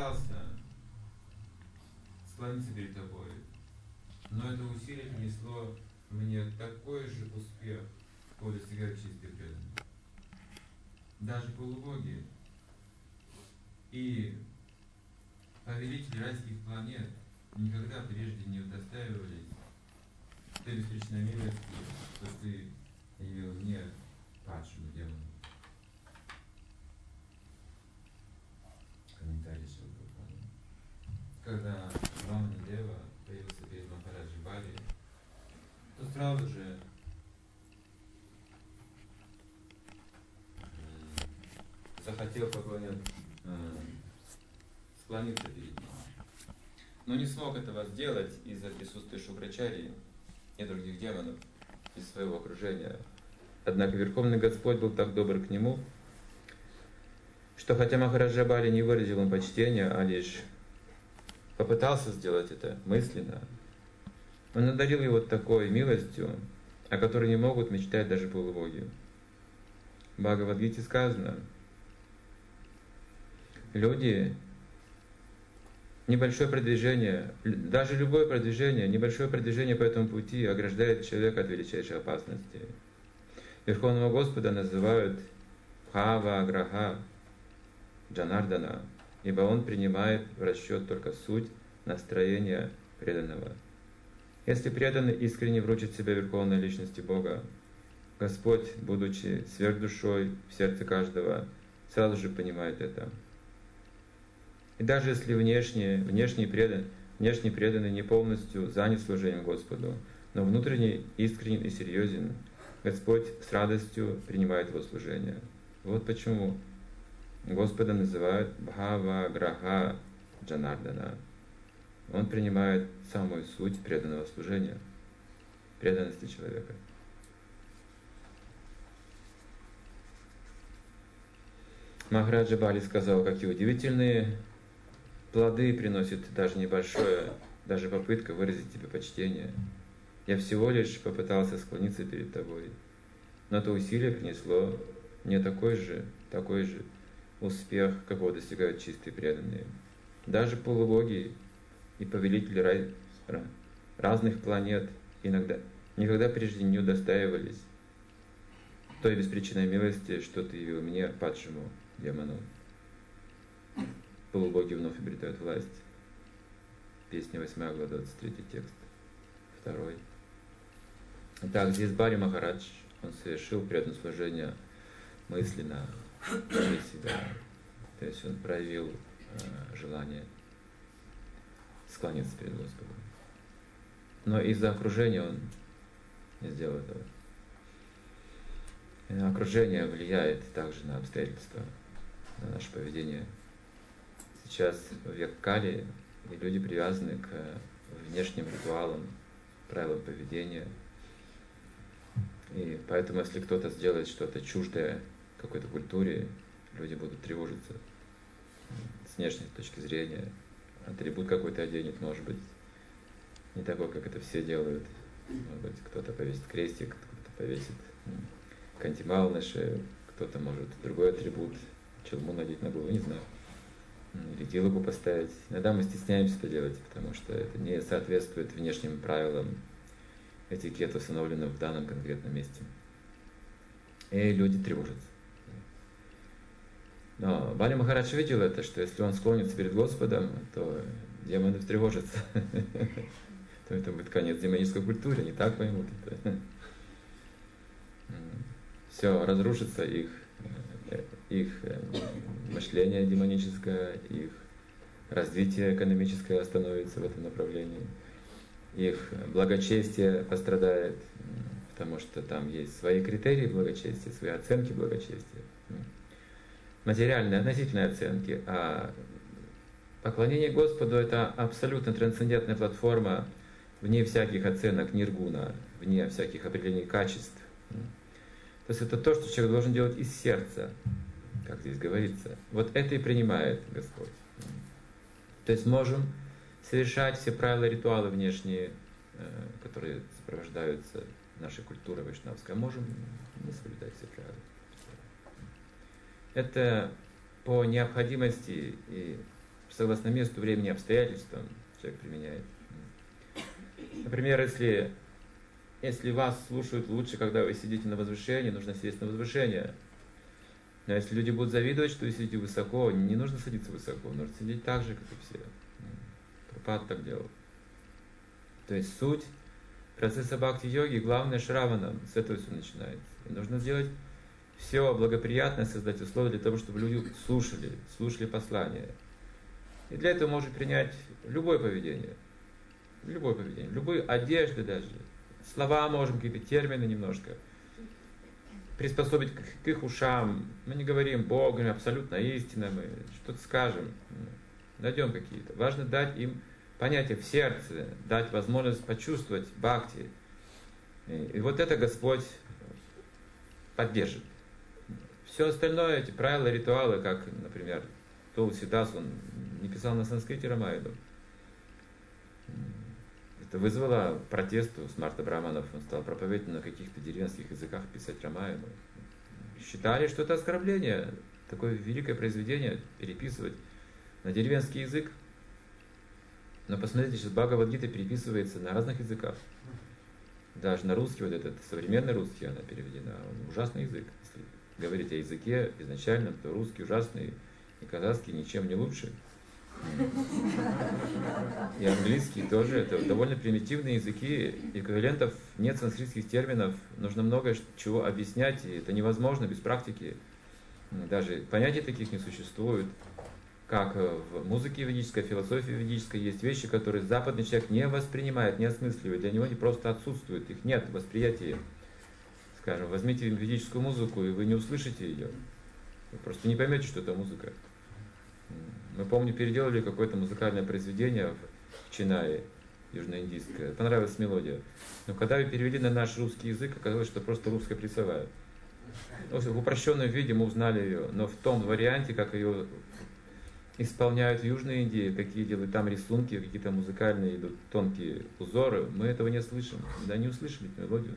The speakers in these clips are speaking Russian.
попытался склониться перед тобой, но это усилие принесло мне такой же успех, какой достигают чистые преданные. Даже полубоги и повелители райских планет никогда прежде не удостаивались той беспричинной милости, что ты явил мне, падшему демону. Комментарий Шилпрапады. Когда Ваманадева появился перед Махараджи Бали, то сразу же захотел склониться перед ним. Но не смог этого сделать из-за присутствия Шукрачарьи и других демонов из своего окружения. Однако Верховный Господь был так добр к нему, что хотя Махараджа Бали не выразил им почтения, а лишь попытался сделать это мысленно, он одарил его такой милостью, о которой не могут мечтать даже полубоги. В Бхагавад-гите сказано: люди, небольшое продвижение, даже любое продвижение, небольшое продвижение по этому пути ограждает человека от величайшей опасности. Верховного Господа называют Бхава Аграха Джанардана, ибо он принимает в расчет только суть настроения преданного. Если преданный искренне вручит себя Верховной Личности Бога, Господь, будучи сверхдушой в сердце каждого, сразу же понимает это. И даже если внешний преданный не полностью занят служением Господу, но внутренне искренен и серьезен, Господь с радостью принимает его служение. Вот почему Господа называют Бхава Граха Джанардана. Он принимает самую суть преданного служения, преданности человека. Махараджа Бали сказал, какие удивительные плоды приносит даже небольшое, даже попытка выразить тебе почтение. Я всего лишь попытался склониться перед тобой, но это усилие принесло мне такой же успех, какого достигают чистые преданные. Даже полубоги и повелители разных планет никогда прежде не удостаивались той беспричинной милости, что ты явил мне, падшему демону. Полубоги вновь обретают власть. Песня 8 глава, 23 текст. 2. Итак, здесь Бали Махарадж, он совершил преданное служение мысленно для себя. То есть он проявил желание склониться перед Господом. Но из-за окружения он не сделал этого. И окружение влияет также на обстоятельства, на наше поведение. Сейчас век Кали, и люди привязаны к внешним ритуалам, правилам поведения. И поэтому, если кто-то сделает что-то чуждое какой-то культуре, люди будут тревожиться с внешней точки зрения. Атрибут какой-то оденет, может быть, не такой, как это все делают. Может быть, кто-то повесит крестик, кто-то повесит кантимал на шею, кто-то может другой атрибут, челму надеть на голову, не знаю. Или тилогу поставить. Иногда мы стесняемся это делать, потому что это не соответствует внешним правилам этикета, установленным в данном конкретном месте. И люди тревожатся. Но Бали Махарадж видел это, что если он склонится перед Господом, то демоны встревожатся. То это будет конец демонической культуре, не так поймут это. Все, разрушится их мышление демоническое, их развитие экономическое остановится в этом направлении, их благочестие пострадает, потому что там есть свои критерии благочестия, свои оценки благочестия, материальные, относительные оценки, а поклонение Господу — это абсолютно трансцендентная платформа, вне всяких оценок ниргуна, вне всяких определений качеств. То есть это то, что человек должен делать из сердца, как здесь говорится. Вот это и принимает Господь. То есть можем совершать все правила, ритуалы внешние, которые сопровождаются нашей культурой вайшнавской, а можем не соблюдать все правила. Это по необходимости и согласно месту, времени, обстоятельствам человек применяет. Например, если вас слушают лучше, когда вы сидите на возвышении, нужно сесть на возвышение. Но если люди будут завидовать, что вы сидите высоко, не нужно садиться высоко, нужно сидеть так же, как и все. Прабхупада так делал. То есть суть процесса бхакти-йоги, главное шраванам, с этого все начинается. И нужно сделать все благоприятное, создать условия для того, чтобы люди слушали послание. И для этого можно принять любое поведение, любые одежды даже, слова можем, какие-то термины немножко, приспособить к их ушам. Мы не говорим Бог, говорим абсолютно истина, мы что-то скажем, найдем какие-то. Важно дать им понятие в сердце, дать возможность почувствовать бхакти. И вот это Господь поддержит. Все остальное, эти правила, ритуалы, как, например, Тулсидас, он не писал на санскрите Рамаяну. Это вызвало протест у Смарта Браманов, он стал проповедовать на каких-то деревенских языках, писать Рамаяну. Считали, что это оскорбление, такое великое произведение переписывать на деревенский язык. Но посмотрите, сейчас Бхагавад-гита переписывается на разных языках. Даже на русский, вот этот современный русский она переведена, он ужасный язык. Если говорить о языке изначально, то русский ужасный, и казахский ничем не лучше. И английский тоже, это довольно примитивные языки, эквивалентов нет, санскритских терминов, нужно много чего объяснять, и это невозможно без практики. Даже понятий таких не существует. Как в музыке ведической, философии ведической есть вещи, которые западный человек не воспринимает, не осмысливает, для него они просто отсутствуют, их нет в восприятии. Скажем, возьмите ведическую музыку, и вы не услышите ее. Вы просто не поймете, что это музыка. Мы, помню, переделали какое-то музыкальное произведение в Чинае, южноиндийское. Понравилась мелодия. Но когда ее перевели на наш русский язык, оказалось, что просто русская плясовая. В упрощенном виде мы узнали ее, но в том варианте, как ее исполняют в Южной Индии, какие делают там рисунки, какие-то музыкальные идут тонкие узоры, мы этого не слышим. Да, не услышали мелодию.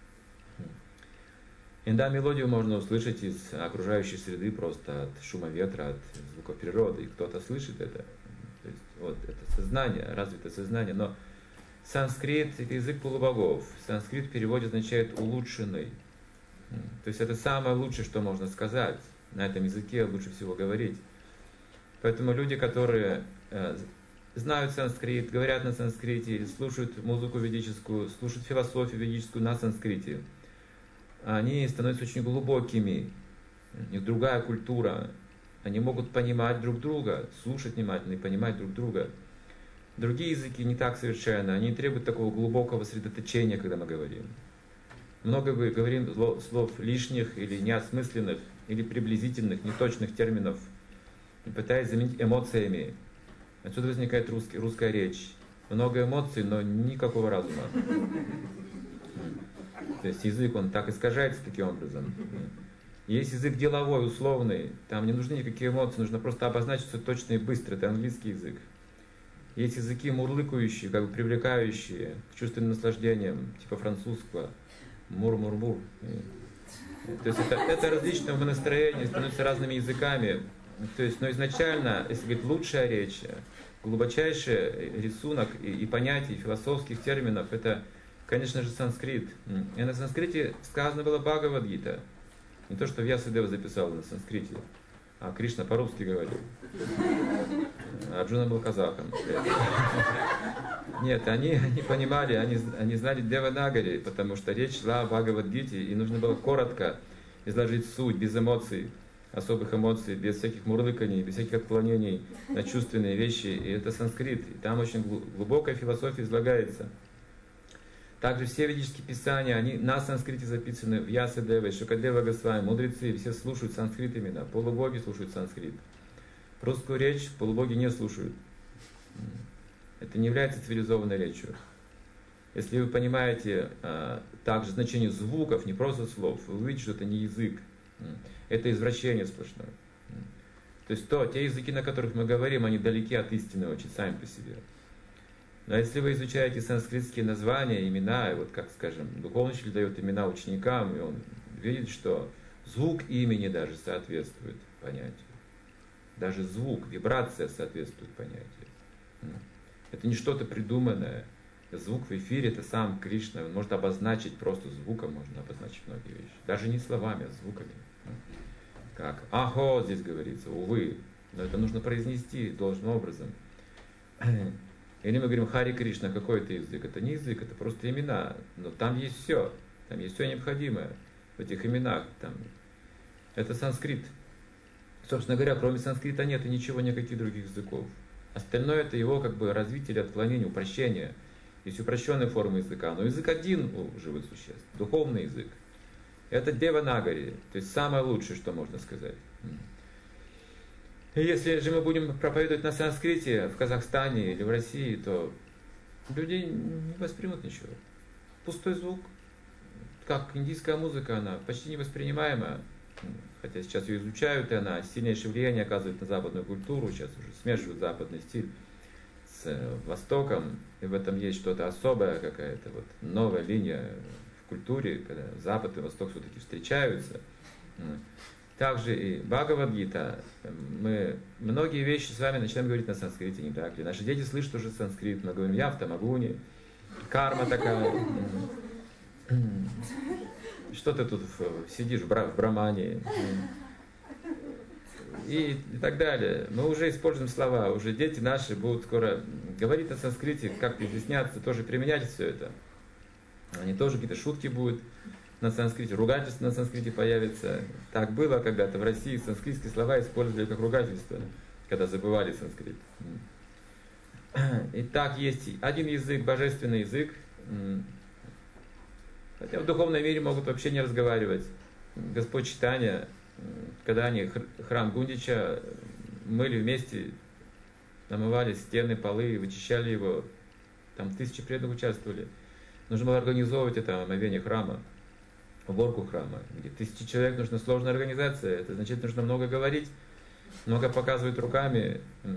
Иногда мелодию можно услышать из окружающей среды, просто от шума ветра, от звуков природы, и кто-то слышит это. То есть, вот это сознание, развитое сознание. Но санскрит — это язык полубогов. Санскрит в переводе означает улучшенный. То есть это самое лучшее, что можно сказать. На этом языке лучше всего говорить. Поэтому люди, которые знают санскрит, говорят на санскрите, слушают музыку ведическую, слушают философию ведическую на санскрите, они становятся очень глубокими. У них другая культура. Они могут понимать друг друга, слушать внимательно и понимать друг друга. Другие языки не так совершенно. Они требуют такого глубокого сосредоточения, когда мы говорим. Много говорим слов лишних или неосмысленных, или приблизительных, неточных терминов, пытаясь заменить эмоциями. Отсюда возникает русская речь. Много эмоций, но никакого разума. То есть язык, он так искажается таким образом. Есть язык деловой, условный, там не нужны никакие эмоции, нужно просто обозначить все точно и быстро, это английский язык. Есть языки мурлыкающие, как бы привлекающие к чувственным наслаждениям, типа французского, мур-мур-мур. То есть это различные умонастроения, становятся разными языками. То есть, но изначально, если говорить лучшая речь, глубочайший рисунок и понятий, философских терминов, это, конечно же, санскрит. И на санскрите сказано было Бхагавад-гита. Не то, что Вьясадева записал на санскрите, а Кришна по-русски говорил. Арджуна был казахом. Нет, они понимали, они знали Деванагари, потому что речь шла о Бхагавад-гите, и нужно было коротко изложить суть, без эмоций, особых эмоций, без всяких мурлыканий, без всяких отклонений на чувственные вещи. И это санскрит, и там очень глубокая философия излагается. Также все ведические писания, они на санскрите записаны, Вьясадева, Шукадева Госвами, мудрецы, все слушают санскрит именно, полубоги слушают санскрит. Русскую речь полубоги не слушают. Это не является цивилизованной речью. Если вы понимаете также значение звуков, не просто слов, вы увидите, что это не язык, это извращение сплошное. То есть те языки, на которых мы говорим, они далеки от истины очень сами по себе. Но если вы изучаете санскритские названия, имена, и вот как, скажем, духовный учитель дает имена ученикам, и он видит, что звук имени даже соответствует понятию. Даже звук, вибрация соответствует понятию. Это не что-то придуманное. Звук в эфире — это сам Кришна. Он может обозначить, просто звуком можно обозначить многие вещи. Даже не словами, а звуками. Как «ахо» здесь говорится, увы. Но это нужно произнести должным образом. Или мы говорим «Хари Кришна», какой это язык? Это не язык, это просто имена. Но там есть все. Там есть все необходимое в этих именах. Там. Это санскрит. Собственно говоря, кроме санскрита нет и ничего, никаких других языков. Остальное это его как бы развитие или отклонение, упрощение. Есть упрощенная форма языка, но язык один у живых существ, духовный язык. Это Деванагари, то есть самое лучшее, что можно сказать. И если же мы будем проповедовать на санскрите в Казахстане или в России, то люди не воспримут ничего. Пустой звук, как индийская музыка, она почти невоспринимаемая. Хотя сейчас ее изучают, и она сильнейшее влияние оказывает на западную культуру, сейчас уже смешивают западный стиль с Востоком, и в этом есть что-то особое, какая-то вот новая линия в культуре, когда Запад и Восток все-таки встречаются. Также и Бхагавад-гита, мы многие вещи с вами начинаем говорить на санскрите, не так ли? Наши дети слышат уже санскрит, мы говорим «явта, магуни», карма такая. Что ты тут сидишь в брамане? И так далее. Мы уже используем слова, уже дети наши будут скоро говорить на санскрите, как-то изъясняться, тоже применять все это. Они тоже какие-то шутки будут на санскрите, ругательства на санскрите появятся. Так было когда-то в России, санскритские слова использовали как ругательство, когда забывали санскрит. И так есть один язык, божественный язык. Хотя в духовном мире могут вообще не разговаривать. Господь Чайтанья, когда они храм Гундича мыли вместе, намывали стены, полы, вычищали его, там тысячи преданных участвовали. Нужно было организовывать это омовение храма, уборку храма, где 1000 человек, нужна сложная организация, это значит, нужно много говорить, много показывать руками.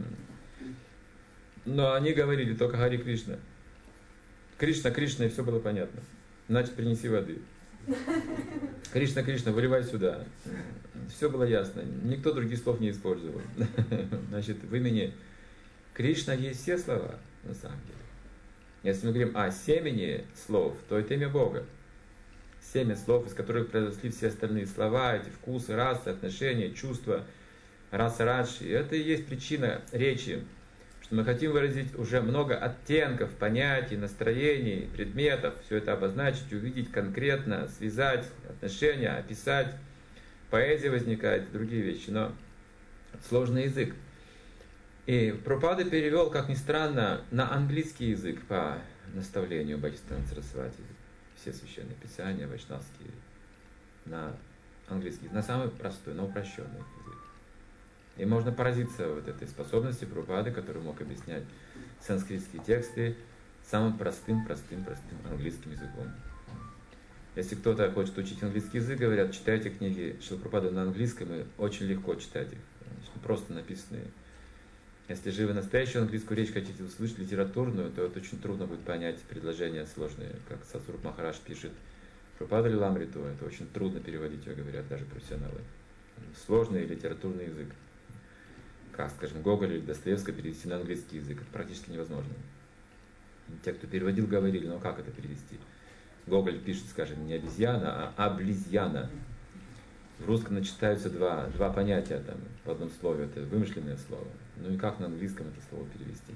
Но они говорили только Хари Кришна. Кришна, Кришна, и все было понятно. Значит, принеси воды. Кришна, Кришна, выливай сюда. Все было ясно. Никто других слов не использовал. Значит, в имени Кришна есть все слова, на самом деле. Если мы говорим о семени слов, то это имя Бога. Семя слов, из которых произошли все остальные слова, эти вкусы, расы, отношения, чувства, раса раджи. Это и есть причина речи. Что мы хотим выразить уже много оттенков, понятий, настроений, предметов, все это обозначить, увидеть конкретно, связать отношения, описать. Поэзия возникает, другие вещи, но сложный язык. И Прабхупада перевел, как ни странно, на английский язык по наставлению Бхактисиданта Сарасвати. Все священные писания, вайшнавские, на английский, на самый простой, на упрощенный язык. И можно поразиться вот этой способности Прабхупады, который мог объяснять санскритские тексты самым простым английским языком. Если кто-то хочет учить английский язык, говорят, читайте книги Шрилы Прабхупады на английском, и очень легко читать их, просто написанные. Если же вы настоящую английскую речь хотите услышать, литературную, то это очень трудно будет понять предложения сложные, как Садхгуру Махарадж пишет Прабхупада Лиламриту, это очень трудно переводить, говорят даже профессионалы. Сложный литературный язык. Как, скажем, Гоголь или Достоевского перевести на английский язык, это практически невозможно. Те, кто переводил, говорили, но как это перевести? Гоголь пишет, скажем, не обезьяна, а облизьяна. В русском начитаются два понятия там, в одном слове, это вымышленное слово. Ну и как на английском это слово перевести?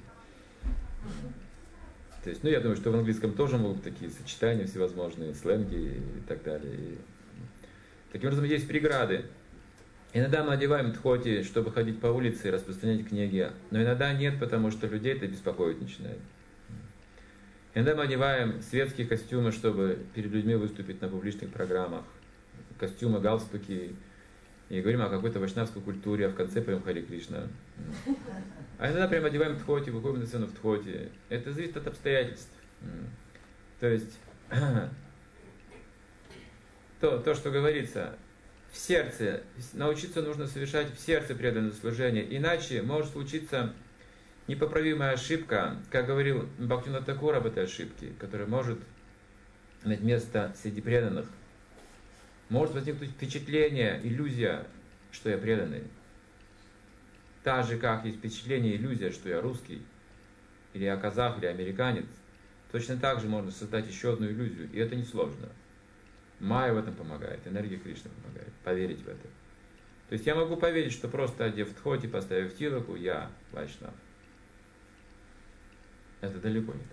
То есть, я думаю, что в английском тоже могут такие сочетания всевозможные, сленги и так далее. И таким образом, есть преграды. Иногда мы одеваем тхоти, чтобы ходить по улице и распространять книги, но иногда нет, потому что людей это беспокоить начинает. Иногда мы одеваем светские костюмы, чтобы перед людьми выступить на публичных программах, костюмы, галстуки, и говорим о какой-то вайшнавской культуре, а в конце поем Хари Кришна. А иногда прям одеваем тхоти, выходим на сцену в тхоти. Это зависит от обстоятельств. То есть, то, что говорится, в сердце, научиться нужно совершать в сердце преданное служение, иначе может случиться непоправимая ошибка, как говорил Бхактивинода Тхакур об этой ошибке, которая может иметь место среди преданных. Может возникнуть впечатление, иллюзия, что я преданный. Так же, как есть впечатление, иллюзия, что я русский, или я казах, или американец, точно так же можно создать еще одну иллюзию, и это несложно. Майя в этом помогает, энергия Кришны помогает, поверить в это. То есть я могу поверить, что просто одев тхоти, поставив тилоку, я вайшнав. Это далеко не так.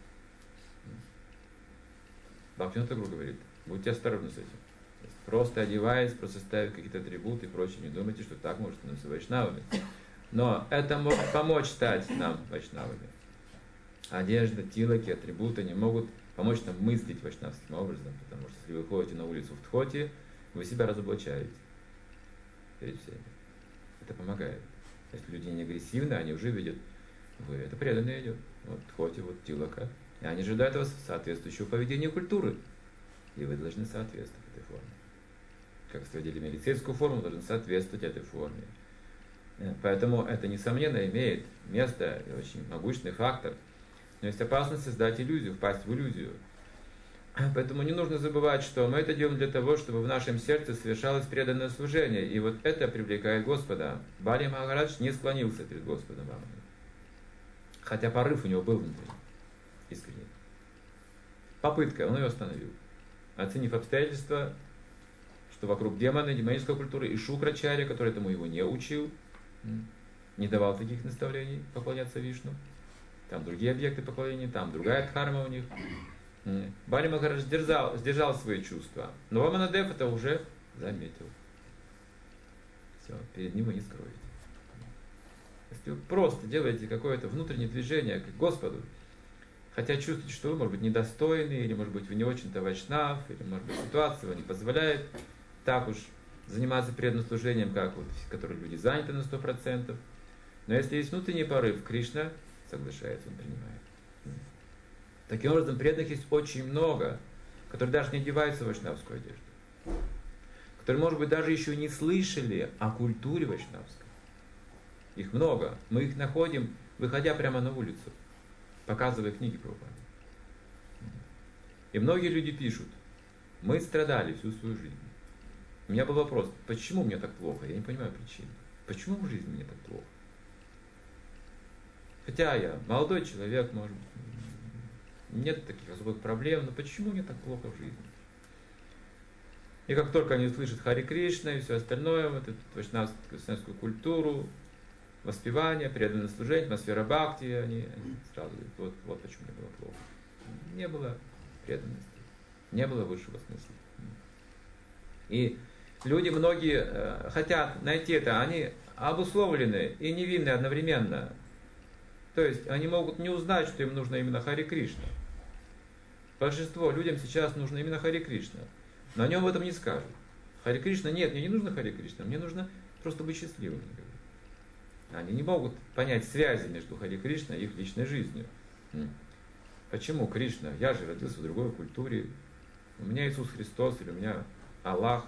Бхактивинода Тхакур говорит, будьте осторожны с этим. Просто одеваясь, просто ставив какие-то атрибуты и прочее, не думайте, что так может становиться вайшнавами. Но это может помочь стать нам вайшнавами. Одежда, тилоки, атрибуты не могут помочь нам мыслить вайшнавским образом, потому что если вы ходите на улицу в тхоти, вы себя разоблачаете перед всеми. Это помогает. Если люди не агрессивны, они уже видят, вы это преданно идет. Вот тхоти, вот тилока. И они ожидают от вас соответствующего поведения и культуры. И вы должны соответствовать этой форме. Как если вы одели милицейскую форму, вы должны соответствовать этой форме. Поэтому это, несомненно, имеет место и очень могущественный фактор. Но есть опасность создать иллюзию, впасть в иллюзию. Поэтому не нужно забывать, что мы это делаем для того, чтобы в нашем сердце совершалось преданное служение. И вот это привлекает Господа. Бали Махарадж не склонился перед Господом Раманой. Хотя порыв у него был внутри. Искренне. Попытка, он ее остановил. Оценив обстоятельства, что вокруг демоны, демоническая культура, и Шукрачарья, который этому его не учил, не давал таких наставлений поклоняться Вишну. Там другие объекты поклонения, там другая дхарма у них. Бали Махарадж сдержал свои чувства. Но Ваманадев это уже заметил. Все, перед ним вы не скроете. Если вы просто делаете какое-то внутреннее движение к Господу, хотя чувствуете, что вы, может быть, недостойны, или, может быть, вы не очень-то вайшнав, или, может быть, ситуация вам не позволяет так уж заниматься преданным служением, как вот, которые люди заняты на 100%. Но если есть внутренний порыв, Кришна соглашается, он принимает. Таким образом, преданных есть очень много, которые даже не одеваются в вайшнавскую одежду, которые, может быть, даже еще не слышали о культуре вайшнавской. Их много. Мы их находим, выходя прямо на улицу, показывая книги Прабхупады. И многие люди пишут, мы страдали всю свою жизнь. У меня был вопрос, почему мне так плохо? Я не понимаю причин. Почему в жизни мне так плохо? Хотя я молодой человек, может быть, нет таких особых проблем, но почему мне так плохо в жизни? И как только они услышат Хари Кришна и все остальное, вот эту вайшнавскую культуру, воспевание, преданное служение, атмосфера бхакти, они сразу говорят, вот почему мне было плохо. Не было преданности, не было высшего смысла. И люди многие хотят найти это, они обусловлены и невинны одновременно. То есть они могут не узнать, что им нужно именно Хари Кришна. Большинство людям сейчас нужно именно Хари Кришна. Но о нем в этом не скажут. Хари Кришна, нет, мне не нужно Хари Кришна, мне нужно просто быть счастливым. Они не могут понять связи между Хари Кришна и их личной жизнью. Почему Кришна? Я же родился в другой культуре. У меня Иисус Христос или у меня Аллах.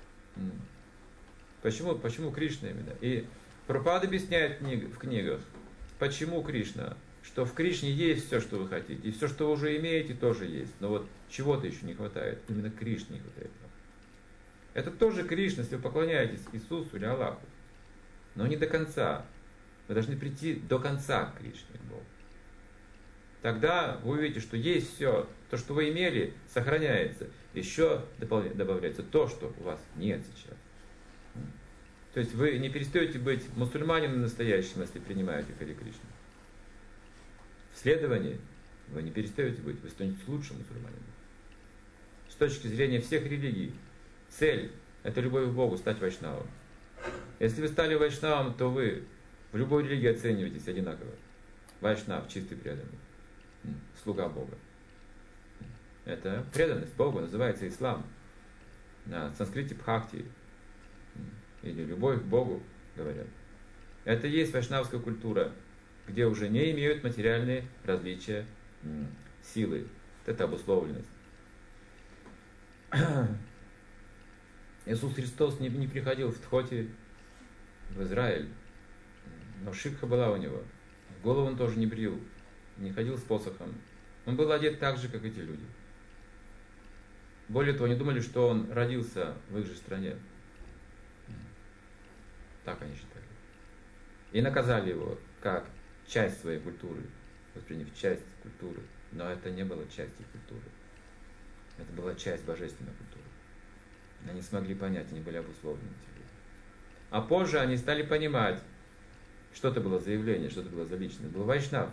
Почему Кришна именно? И Прабхупада объясняет в книгах, почему Кришна. Что в Кришне есть все, что вы хотите. И все, что вы уже имеете, тоже есть. Но вот чего-то еще не хватает. Именно Кришне не хватает. Это тоже Кришна, если вы поклоняетесь Иисусу или Аллаху. Но не до конца. Вы должны прийти до конца к Кришне, к Богу. Тогда вы увидите, что есть все. То, что вы имели, сохраняется. Еще добавляется то, что у вас нет сейчас. То есть вы не перестаете быть мусульманином настоящим, если принимаете Хари Кришну. В следовании вы не перестаете быть, вы станете лучшим мусульманином. С точки зрения всех религий, цель – это любовь к Богу, стать вайшнавом. Если вы стали вайшнавом, то вы в любой религии оцениваетесь одинаково. Вайшнав, чистый преданный, слуга Бога. Это преданность Богу, называется ислам. На санскрите бхакти, или любовь к Богу, говорят. Это и есть вайшнавская культура, где уже не имеют материальные различия силы. Это обусловленность. Иисус Христос не приходил в Тхоти в Израиль, но шикха была у него. Голову он тоже не брил, не ходил с посохом. Он был одет так же, как эти люди. Более того, они думали, что он родился в их же стране. Так они считали. И наказали его как часть своей культуры, восприняв часть культуры. Но это не было частью культуры. Это была часть божественной культуры. Они смогли понять, они были обусловлены. А позже они стали понимать, что это было за явление, что это было за личность. Был вайшнав.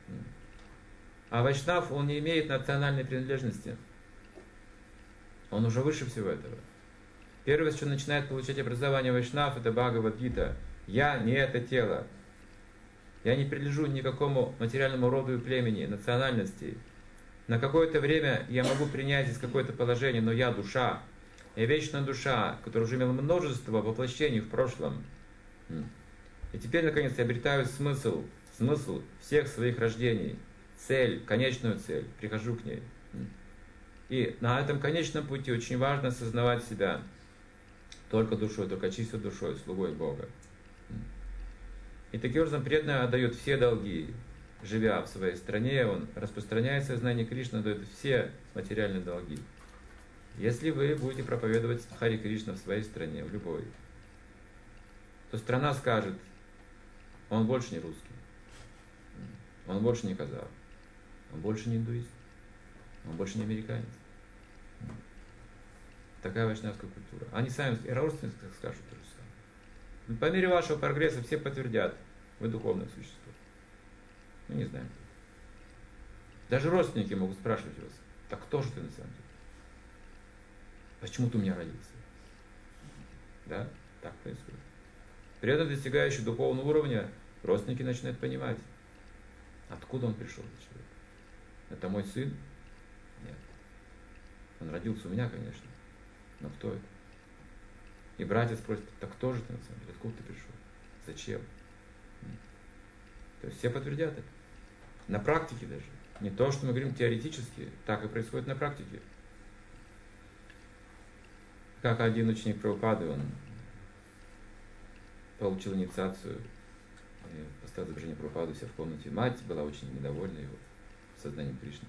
А вайшнав, он не имеет национальной принадлежности. Он уже выше всего этого. Первое, с чего начинает получать образование вайшнав, это Бхагавад-гита. Я не это тело. Я не принадлежу никакому материальному роду и племени, национальности. На какое-то время я могу принять здесь какое-то положение, но я душа. Я вечная душа, которая уже имела множество воплощений в прошлом. И теперь, наконец, я обретаю смысл всех своих рождений, цель, конечную цель, прихожу к ней. И на этом конечном пути очень важно осознавать себя только душой, только чистой душой, слугой Бога. И таким образом преданный отдает все долги, живя в своей стране, он распространяет сознание Кришны, отдает все материальные долги. Если вы будете проповедовать Хари Кришна в своей стране, в любой, то страна скажет: он больше не русский, он больше не казах, он больше не индуист, он больше не американец. Такая вайшнавская культура. Они сами, и родственники скажут то же самое. По мере вашего прогресса все подтвердят: вы духовное существо. Мы не знаем. Даже родственники могут спрашивать вас: так кто же ты на самом деле? Почему ты у меня родился? Да, так происходит. При этом достигающий духовного уровня, родственники начинают понимать, откуда он пришел, этот человек. Это мой сын? Нет. Он родился у меня, конечно. Но кто это? И братья спросят: так кто же ты на самом деле? Откуда ты пришел? Зачем? То есть все подтвердят это. На практике даже. Не то, что мы говорим теоретически, так и происходит на практике. Как один ученик Прабхупады, он получил инициацию, и поставил изображение Прабхупады у себя в комнате. Мать была очень недовольна его сознанием Кришны.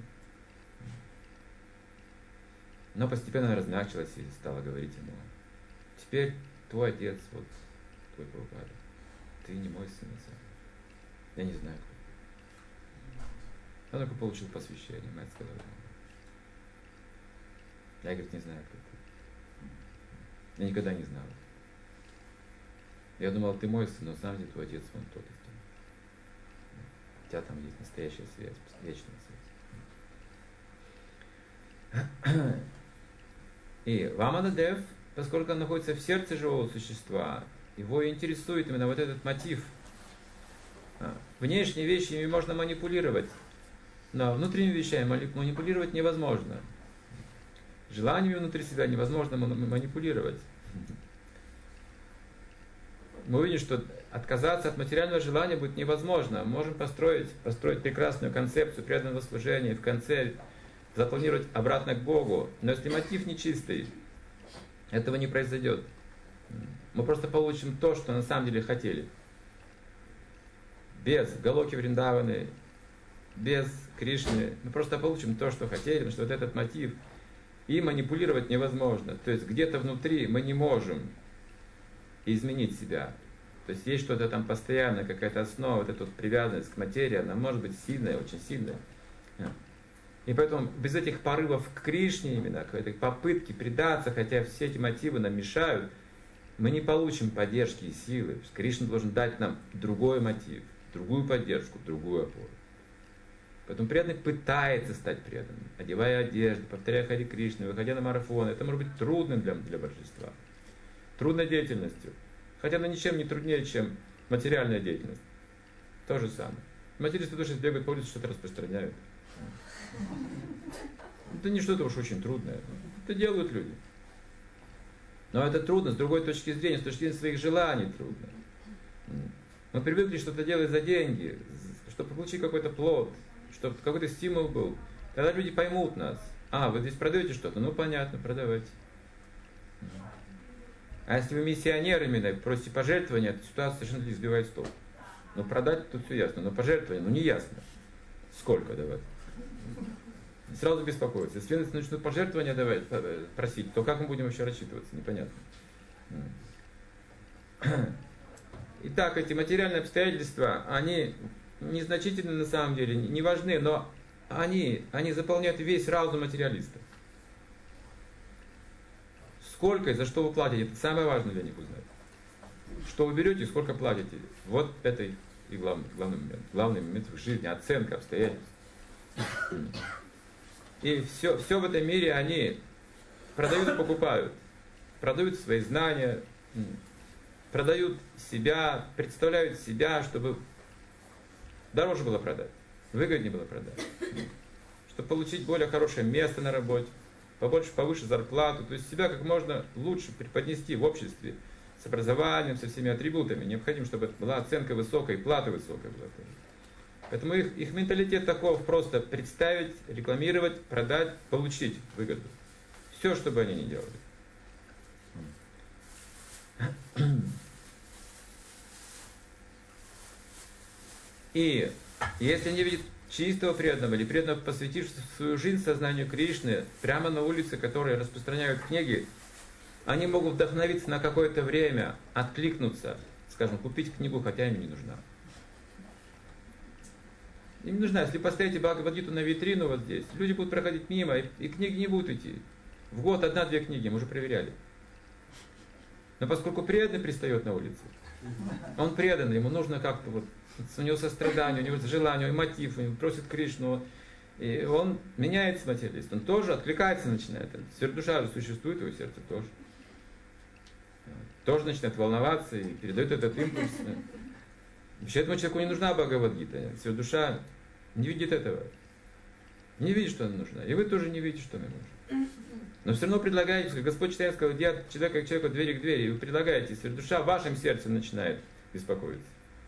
Но постепенно она размягчилась и стала говорить ему: теперь твой отец, вот твой Прабхупада, ты не мой сын, я не знаю, кто ты. Он только получил посвящение, мать сказала ему. Я, говорит, не знаю, кто ты. Я никогда не знал. Я думал, ты мой сын, но на самом деле твой отец вон тот. У тебя там есть настоящая связь, вечная связь. И Ваманадев, поскольку он находится в сердце живого существа, его интересует именно вот этот мотив. Внешние вещи ими можно манипулировать, но внутренними вещами манипулировать невозможно. Желаниями внутри себя невозможно манипулировать. Мы увидим, что отказаться от материального желания будет невозможно. Мы можем построить прекрасную концепцию преданного служения и в конце запланировать обратно к Богу. Но если мотив нечистый, этого не произойдет. Мы просто получим то, что на самом деле хотели. Без Галоки Вриндаваны, без Кришны, мы просто получим то, что хотели, потому что вот этот мотив, и манипулировать невозможно. То есть где-то внутри мы не можем изменить себя. То есть есть что-то там постоянное, какая-то основа, вот эта вот привязанность к материи, она может быть сильная, очень сильная. И поэтому без этих порывов к Кришне именно, к этой попытке предаться, хотя все эти мотивы нам мешают, мы не получим поддержки и силы. Кришна должен дать нам другой мотив, другую поддержку, другую опору. Поэтому преданный пытается стать преданным, одевая одежду, повторяя Хари Кришна, выходя на марафон. Это может быть трудным для божества, трудной деятельностью. Хотя она ничем не труднее, чем материальная деятельность. То же самое. Материалисты тоже бегают по улице, что-то распространяют. Это не что-то уж очень трудное. Это делают люди. Но это трудно с другой точки зрения, с точки зрения своих желаний трудно. Мы привыкли что-то делать за деньги, чтобы получить какой-то плод, чтобы какой-то стимул был. Тогда люди поймут нас. Вы здесь продаете что-то? Ну понятно, продавайте. А если вы миссионер именно, просите пожертвования, эта ситуация совершенно сбивает с толку. Но продать тут все ясно, но пожертвования, не ясно. Сколько давать? Сразу беспокоиться. Если начнут пожертвования давать, просить, то как мы будем вообще рассчитываться? Непонятно. Итак, эти материальные обстоятельства, они незначительны на самом деле, не важны, но они заполняют весь разум материалистов. Сколько и за что вы платите, это самое важное для них узнать. Что вы берете и сколько платите. Вот это и главный момент. Главный момент в их жизни, оценка обстоятельств. И все в этом мире они продают и покупают. Продают свои знания, продают себя, представляют себя, чтобы дороже было продать, выгоднее было продать. Чтобы получить более хорошее место на работе, повыше зарплату, то есть себя как можно лучше преподнести в обществе с образованием, со всеми атрибутами. Необходимо, чтобы была оценка высокая и плата высокая была. Поэтому их менталитет таков: просто представить, рекламировать, продать, получить выгоду. Все, что бы они ни делали. И если они видят чистого преданного или преданного, посвятившего свою жизнь сознанию Кришны, прямо на улице, которые распространяют книги, они могут вдохновиться на какое-то время, откликнуться, скажем, купить книгу, хотя им не нужна. Им не нужна. Если поставите Бхагавад-гиту на витрину вот здесь, люди будут проходить мимо, и книги не будут идти. В год 1-2 книги, мы уже проверяли. Но поскольку преданный пристает на улице, он преданный, ему нужно как-то вот, у него сострадание, у него желание, у него мотив, он просит Кришну, и он меняется материалист, он тоже откликается начинает. Сверхдуша же существует в его сердце тоже. Тоже начинает волноваться и передает этот импульс. Вообще этому человеку не нужна Бхагавад-гита. Сверхдуша не видит этого. Не видит, что она нужна. И вы тоже не видите, что она нужна. Но все равно предлагаете, Господь Читаев сказал, я человека к человеку, двери к двери, и вы предлагаете, сверхдуша в вашем сердце начинает беспокоиться.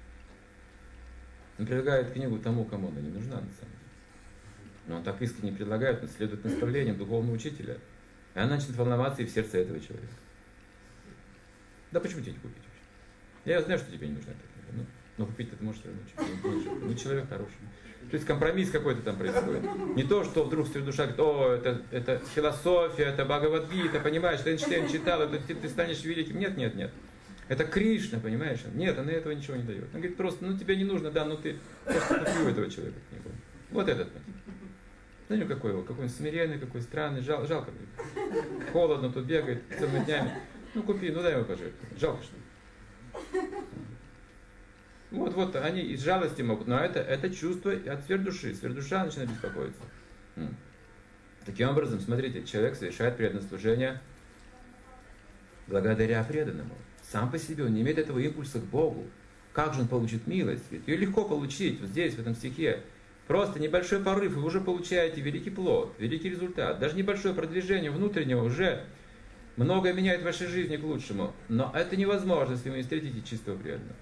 Он предлагает книгу тому, кому она не нужна, на самом деле. Но он так искренне предлагает, он следует наставлениям духовного учителя. И она начнет волноваться и в сердце этого человека. Да почему тебе не купить вообще? Я знаю, что тебе не нужна эта книга. Но купить-то ты можешь все равно. Ну, человек хороший. То есть компромисс какой-то там происходит. Не то, что вдруг сверхдуша говорит, о, это философия, это Бхагавад-гита, понимаешь, Эйнштейн читал, это ты станешь великим. Нет. Это Кришна, понимаешь? Нет, она этого ничего не дает. Он говорит просто, тебе не нужно, да, но ты просто купи у этого человека книгу. Вот этот мотив. Знаете, какой он смиренный, какой странный, жалко будет. Холодно, тут бегает целыми днями. Купи, дай ему пожертвовать. Жалко, что ли. Вот, они из жалости могут, но это чувство от сверхдуши. Сверхдуша начинает беспокоиться. Таким образом, смотрите, человек совершает преданное служение благодаря преданному. Сам по себе он не имеет этого импульса к Богу. Как же он получит милость? Ведь ее легко получить вот здесь, в этом стихе. Просто небольшой порыв, и вы уже получаете великий плод, великий результат. Даже небольшое продвижение внутреннего уже многое меняет в вашей жизни к лучшему. Но это невозможно, если вы не встретите чистого преданного.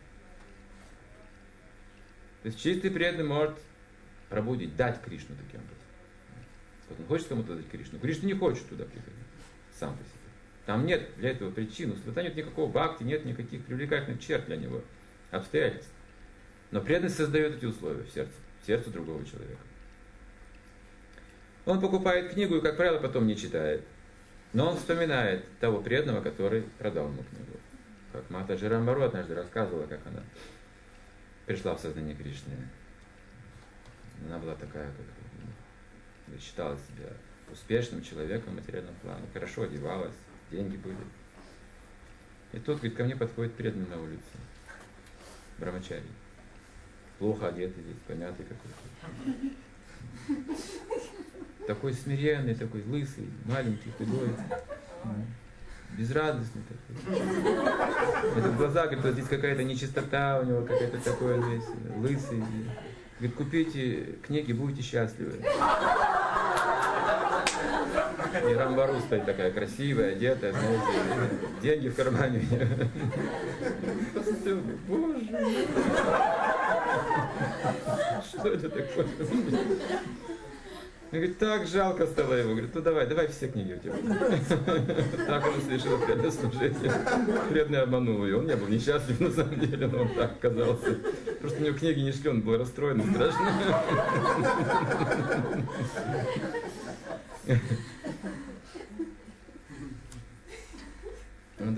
То есть чистый преданный может пробудить, дать Кришну таким образом. Вот он хочет кому-то дать Кришну. Кришна не хочет туда приходить, сам по себе. Там нет для этого причин. У свята нет никакого бхакти, нет никаких привлекательных черт для него, обстоятельств. Но преданность создает эти условия в сердце другого человека. Он покупает книгу и, как правило, потом не читает. Но он вспоминает того преданного, который продал ему книгу. Как Матаджи Рамбару однажды рассказывала, как она пришла в сознание Кришны. Она была такая, как считала себя успешным человеком в материальном плане, хорошо одевалась, деньги были. И тут, говорит, ко мне подходит преданный на улице, брамачари. Плохо одетый здесь, помятый какой-то. Такой смиренный, такой лысый, маленький, худой. Безрадостный такой. Это в глаза, говорит, вот здесь какая-то нечистота у него, какая-то такой весь лысый. Говорит, купите книги, будете счастливы. И Рамбару стоит такая красивая, одетая, знаете, деньги в кармане. Боже, что это такое? Он говорит, так жалко стало его. Говорит, давай все книги у тебя. Так он совершил преданное служение. Преданный обманул ее. Он не был несчастлив на самом деле, но он так казался. Просто у него книги не шли, он был расстроен и страшно.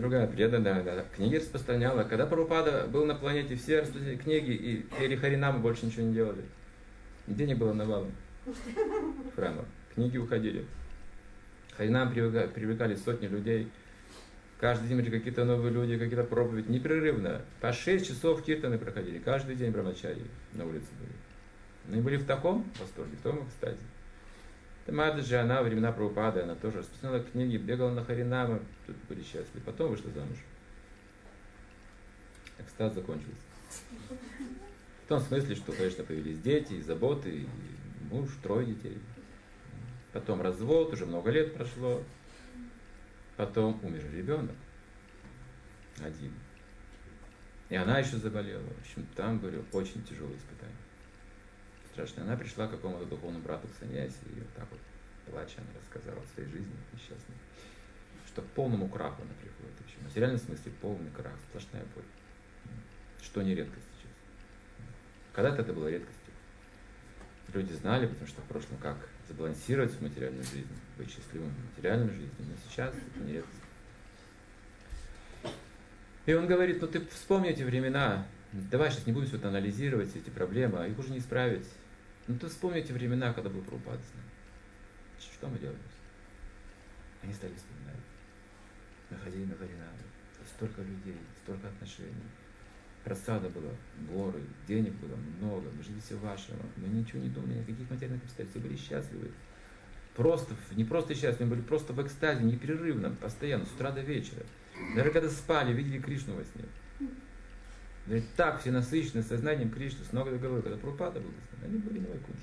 другая преданная, да, книги распространяла. Когда Прабхупада был на планете, все распространяли книги и пели Харинамы, больше ничего не делали. Нигде не было навалом в храмах. Книги уходили. Харинам привлекали сотни людей. Каждый день были какие-то новые люди, какие-то проповеди. Непрерывно. По 6 часов киртаны проходили. Каждый день брамачари на улице были. Ну и были в таком восторге, в таком экстазе. Мададжи, она во времена Прабхупады, она тоже распространяла книги, бегала на Харинамы, тут были счастливы. Потом вышла замуж. Экстаз закончился. В том смысле, что, конечно, появились дети, и заботы, и муж, 3 детей. Потом развод, уже много лет прошло. Потом умер ребенок. 1. И она еще заболела. В общем, там были очень тяжелые испытания. Страшно. Она пришла к какому-то духовному брату к саньяси, и вот так вот, плача, она рассказала о своей жизни несчастной. Что к полному краху она приходит. В материальном смысле полный крах, сплошная боль. Что не редкость сейчас. Когда-то это было редкостью. Люди знали, потому что в прошлом как забалансировать в материальную жизнь, быть счастливым в материальной жизни, но сейчас это не редкость. И он говорит, ну ты вспомни эти времена, давай сейчас не будем все это анализировать, эти проблемы, а их уже не исправить. Ну ты вспомни эти времена, когда был Прабхупада с нами. Что мы делаем? Они стали вспоминать. Мы ходили на Харинамы, столько людей, столько отношений. Просада была, горы, денег было много, мы жили все в ашрамах, мы ничего не думали, никаких материальных обстоятельств, были счастливы. Просто, не просто счастливы, мы были просто в экстазе, непрерывном, постоянно, с утра до вечера. Даже когда спали, видели Кришну во сне. Говорит, так все насыщены сознанием Кришны, с ног до головы, когда Прабхупада был с нами, они были на Вайкунтхе.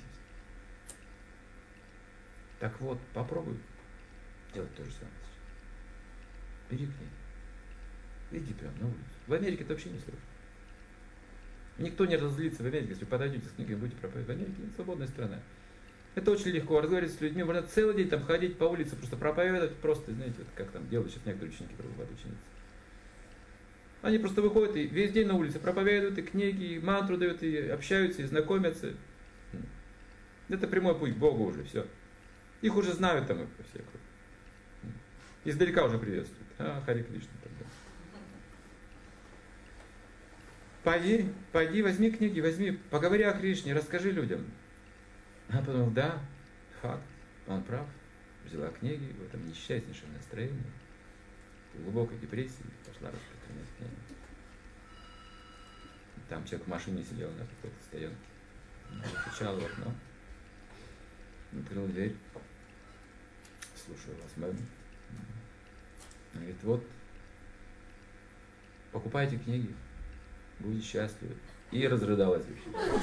Так вот, попробуй делать то же самое сейчас. Бери книги, иди прямо на улицу. В Америке это вообще не сложно. Никто не разозлится в Америке, если подойдете с книгой, будете проповедовать. В Америке свободная страна. Это очень легко разговаривать с людьми. Можно целый день там ходить по улице, просто проповедовать, просто, знаете, вот как там делают сейчас некоторые ученики Прабхупады, ученицы. Они просто выходят и весь день на улице проповедуют, и книги, и мантру дают, и общаются, и знакомятся. Это прямой путь к Богу уже, все. Их уже знают там все. Издалека уже приветствуют. Хари Кришна тогда. Пойди, возьми книги, поговори о Кришне, расскажи людям. Она подумала, да, факт, он прав. Взяла книги в этом несчастнейшем настроении, в глубокой депрессии, пошла распространять книги. Там человек в машине сидел на какой-то стоянке, стучал в окно, открыл дверь, слушаю вас, мэм. Она говорит, вот, покупайте книги, будете счастливы. И разрыдалась вообще.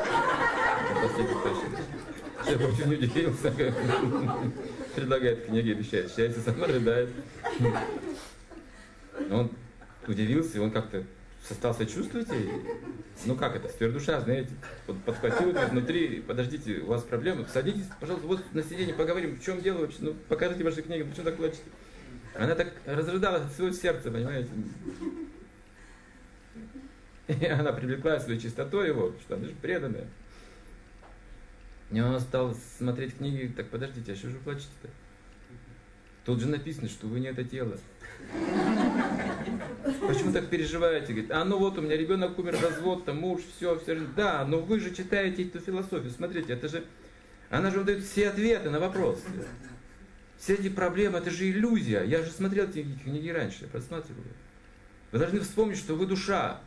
Человек вообще не удивился. Предлагает книги, обещает счастье, сама рыдает. Он удивился, он как-то стал сочувствовать ей. Ну как это, сверхдуша, знаете, вот подхватил это внутри, подождите, у вас проблемы, садитесь, пожалуйста, вот на сиденье поговорим, в чем дело вообще, ну покажите ваши книги, почему так плачете. Она так разрыдалась от своего сердца, понимаете. И она привлекла своей чистотой его, что она же преданная. И он стал смотреть книги, так подождите, а что же вы плачете-то? Тут же написано, что вы не это тело. Почему так переживаете? Говорит, ну вот у меня ребенок умер, развод, там муж, все. Да, но вы же читаете эту философию, смотрите, это же, она же вам дает все ответы на вопросы. Все эти проблемы, это же иллюзия. Я же смотрел эти книги раньше, я просматривал. Вы должны вспомнить, что вы душа.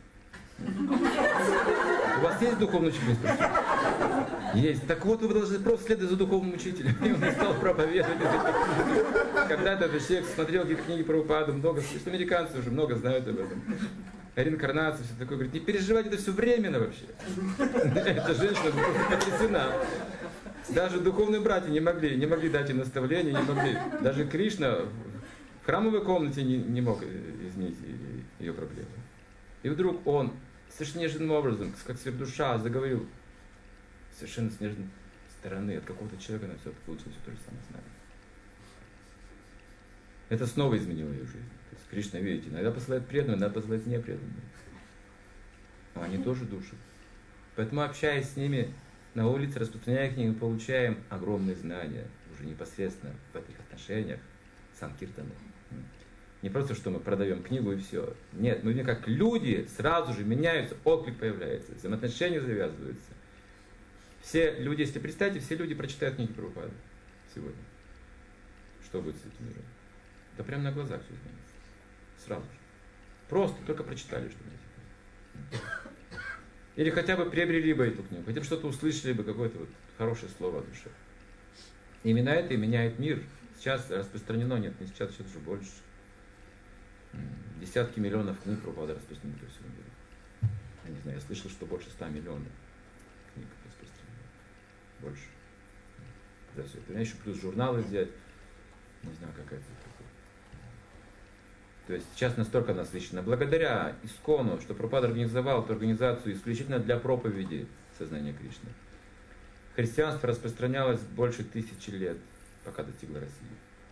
У вас есть духовный учитель? Есть. Так вот, вы должны просто следовать за духовным учителем. И он стал проповедовать. Когда-то этот человек смотрел какие-то книги про Прабхупаду, много, американцы уже много знают об этом. Реинкарнацию, все такое. Говорит, не переживайте, это все временно вообще. Эта женщина просто потрясена. Даже духовные братья не могли дать ей наставления, не могли. Даже Кришна в храмовой комнате не мог изменить ее проблемы. И вдруг он совершенно неожиданным образом, как сверхдуша, заговорил совершенно с нежной стороны от какого-то человека, на все получилось то же самое знание. Это снова изменило ее жизнь. То есть Кришна, видите, иногда посылает преданных, иногда посылает непреданных. Но они тоже души. Поэтому, общаясь с ними на улице, распространяя книги, мы получаем огромные знания уже непосредственно в этих отношениях, санкиртаны. Не просто, что мы продаем книгу и все. Нет, мы как люди сразу же меняются, отклик появляется, взаимоотношения завязываются. Все люди, если представьте, все люди прочитают книги Прабхупады сегодня. Что будет с этим миром? Да прямо на глазах все изменится. Сразу же. Просто только прочитали что-нибудь. Или хотя бы приобрели бы эту книгу, хотя бы что-то услышали бы, какое-то вот хорошее слово о душе. Именно это и меняет мир. Сейчас распространено, нет, не сейчас уже больше. Десятки миллионов книг Прабхупада распространены по всему миру. Я не знаю, я слышал, что больше 100 миллионов книг распространено. Больше. За все это. У меня еще плюс журналы взять. Не знаю, какая цифра. То есть сейчас настолько насыщенно. Благодаря Искону, что Прабхупада организовал эту организацию исключительно для проповеди сознания Кришны. Христианство распространялось больше 1000 лет, пока достигло России.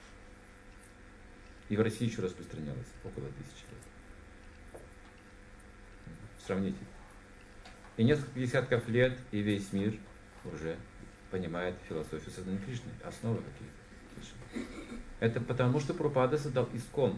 И в России еще распространялось около 1000 лет. Сравните. И несколько десятков лет, и весь мир уже понимает философию сознания Кришны, основы какие-то. Это потому, что Прабхупада создал Искон.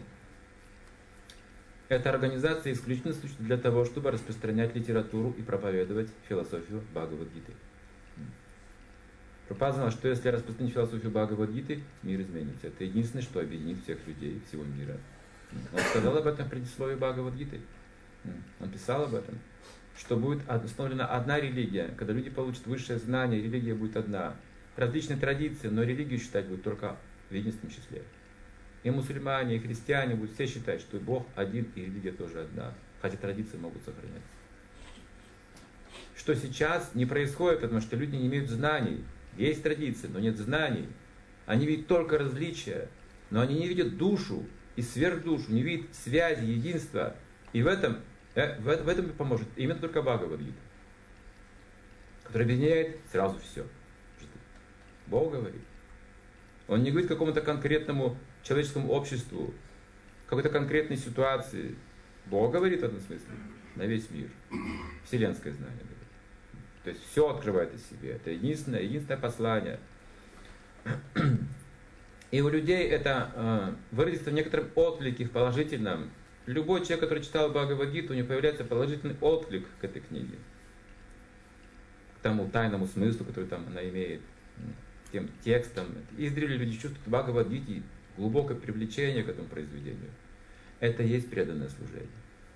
Эта организация исключительно для того, чтобы распространять литературу и проповедовать философию Бхагавад-гиты. Прабхупада знал, что если распространить философию Бхагавад-гиты, мир изменится. Это единственное, что объединит всех людей, всего мира. Он сказал об этом в предисловии Бхагавад-гиты. Он писал об этом, что будет установлена одна религия. Когда люди получат высшее знание, религия будет одна. Различные традиции, но религию считать будут только в единственном числе. И мусульмане, и христиане будут все считать, что Бог один, и религия тоже одна. Хотя традиции могут сохраняться. Что сейчас не происходит, потому что люди не имеют знаний. Есть традиции, но нет знаний. Они видят только различия, но они не видят душу и сверхдушу, не видят связи, единства. И в этом поможет именно только Бхагавад-гита, который объединяет сразу все. Бог говорит. Он не говорит какому-то конкретному человеческому обществу, какой-то конкретной ситуации. Бог говорит в этом смысле на весь мир. Вселенское знание говорит. То есть все открывает из себя. Это единственное послание. И у людей это выразится в некотором отклике, в положительном. Любой человек, который читал Бхагавад-гиту, у него появляется положительный отклик к этой книге. К тому тайному смыслу, который там она имеет. Тем текстом. Издревле люди чувствуют в Бхагавад-гите глубокое привлечение к этому произведению. Это и есть преданное служение.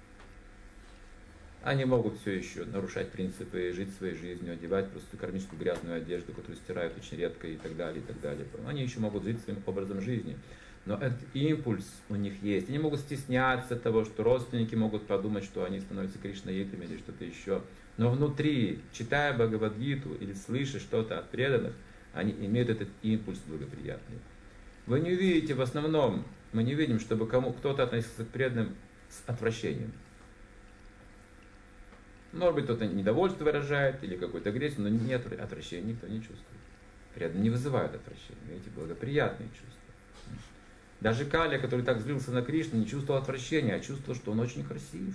Они могут все еще нарушать принципы, жить своей жизнью, одевать просто кармическую грязную одежду, которую стирают очень редко и так далее, и так далее. Они еще могут жить своим образом жизни. Но этот импульс у них есть. Они могут стесняться того, что родственники могут подумать, что они становятся кришнаитами или что-то еще. Но внутри, читая Бхагавад-гиту или слыша что-то от преданных, они имеют этот импульс благоприятный. Вы не увидите в основном, мы не видим, чтобы кто-то относился к преданным с отвращением. Может быть, кто-то недовольство выражает или какую-то агрессию, но нет отвращения, никто не чувствует. Преданные не вызывают отвращения, эти благоприятные чувства. Даже Кали, который так злился на Кришну, не чувствовал отвращения, а чувствовал, что он очень красив.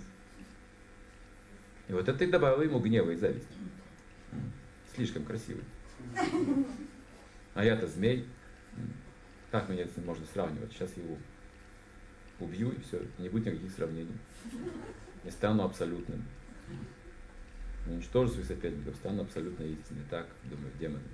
И вот это и добавило ему гнева и зависти. Слишком красивый. А я-то змей. Как меня с ним можно сравнивать? Сейчас его убью, и все, не будет никаких сравнений. Я стану абсолютным. Уничтожу своих соперников, стану абсолютно истинной. Так, думаю, демоны.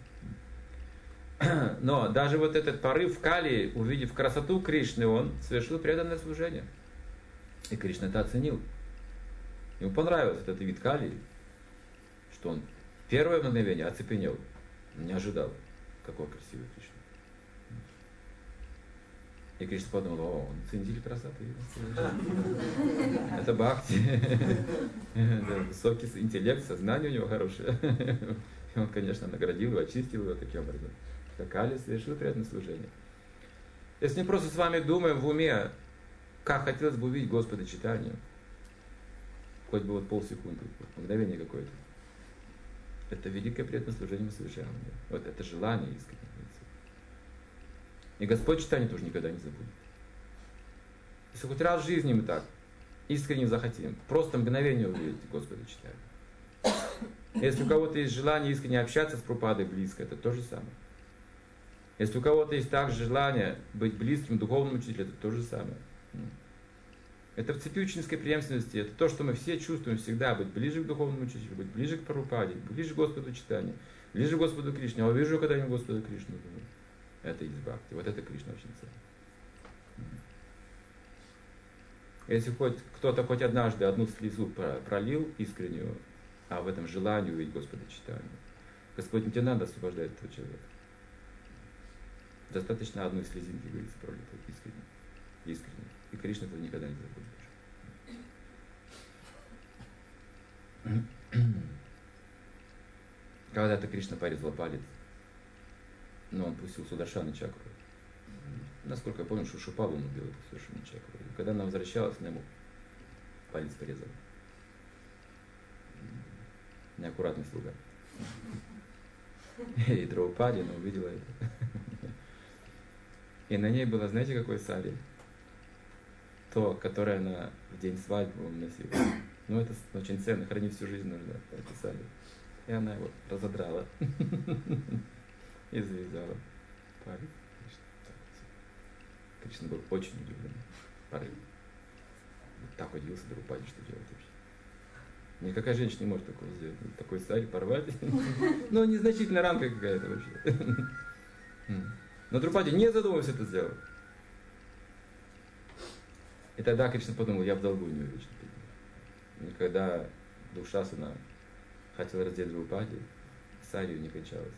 Но даже вот этот порыв Кали, увидев красоту Кришны, он совершил преданное служение. И Кришна это оценил. Ему понравился этот вид Кали, что он первое мгновение оцепенел. Не ожидал, какой красивый Кришна. И Кришна подумал, он ценитель красоты. Это бхакти. Высокий интеллект, сознание у него хорошее. И он, конечно, наградил его, очистил его таким образом. Кали совершил преданное служение. Если мы просто с вами думаем в уме, как хотелось бы увидеть Господа читанием, хоть бы вот полсекунды, мгновение какое-то, это великое преданное служение мы совершаем. Вот это желание искренне. И Господь читание тоже никогда не забудет. Если хоть раз в жизни мы так искренне захотим, просто мгновение увидеть Господа читания. Если у кого-то есть желание искренне общаться с Прабхупадой близко, это то же самое. Если у кого-то есть также желание быть близким духовным учителем, это то же самое. Это в цепи ученической преемственности, это то, что мы все чувствуем всегда, быть ближе к духовному учителю, быть ближе к Прабхупаде, ближе к Господу Чайтанье, ближе к Господу Кришне. Я увижу когда-нибудь Господа Кришну. Это из бхакти. Вот это Кришна очень ценно. Если кто-то хоть однажды одну слезу пролил искреннюю, а в этом желании увидеть Господа Чайтанью, Господь не тебе надо освобождать этого человека. Достаточно одной слезинки, говорится, пролитой искренне. И Кришна этого никогда не забудет. Когда-то Кришна порезал палец, но он пустил Сударшана чакру. Насколько я помню, Шушупалу он убил эту Сударшана чакру. И когда она возвращалась, она ему палец порезал. Неаккуратный слуга. И Драупади, она увидела это. И на ней было, знаете, какой сари? То, которое она в день свадьбы носила. Ну, это очень ценно, хранить всю жизнь нужно, это сари. И она его разодрала и завязала палец. Кришна был очень удивлен. Порыв. Так удивился Драупади, что делать вообще. Никакая женщина не может такого сделать. Такой сари порвать. Ну, незначительная ранка какая-то вообще. Но Драупади, не задумываясь, это сделал. И тогда Кришна подумал, я в долгу у него вечно. И когда Душасана хотел раздеть Драупади, сарию не кончалось.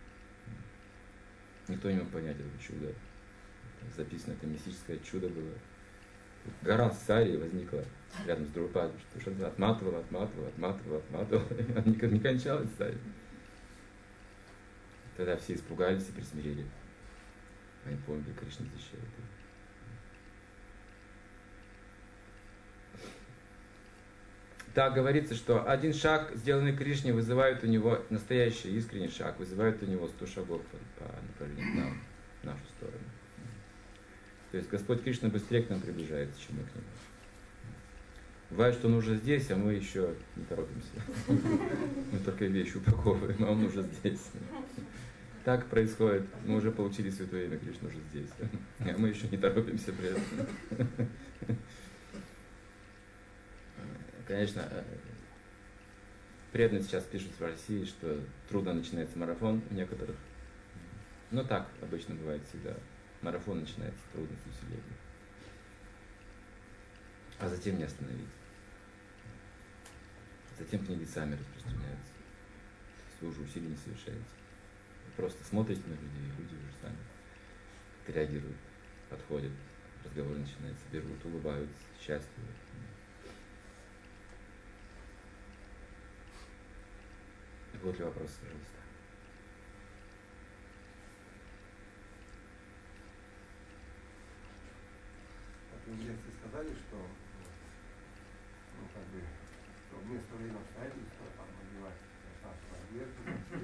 Никто не мог понять этого чуда. Записано, это мистическое чудо было. Гора сарии возникла рядом с Драупади, что она отматывала, не кончалась сария. Тогда все испугались и присмирели. Они помнили, Кришна защищает. Так говорится, что один шаг, сделанный Кришне, вызывает у него, настоящий искренний шаг, вызывает у него 100 шагов по направлению к нам, в нашу сторону. То есть Господь Кришна быстрее к нам приближается, чем мы к Нему. Бывает, что Он уже здесь, а мы еще не торопимся. Мы только вещи упаковываем, а Он уже здесь. Так происходит. Мы уже получили Святое Имя Кришны уже здесь. А мы еще не торопимся при этом. Конечно, преданные сейчас пишут в России, что трудно начинается марафон у некоторых. Но так обычно бывает всегда. Марафон начинается трудно с усилением. А затем не остановить. Затем книги сами распространяются. Вы уже усилий не совершаете. Вы просто смотрите на людей, и люди уже сами реагируют, подходят, разговор начинается, берут, улыбаются, счастливы. Будут ли вопросы, пожалуйста? Вы в детстве сказали, что, что вместо времени обстоятельства там надевать нашу одежду,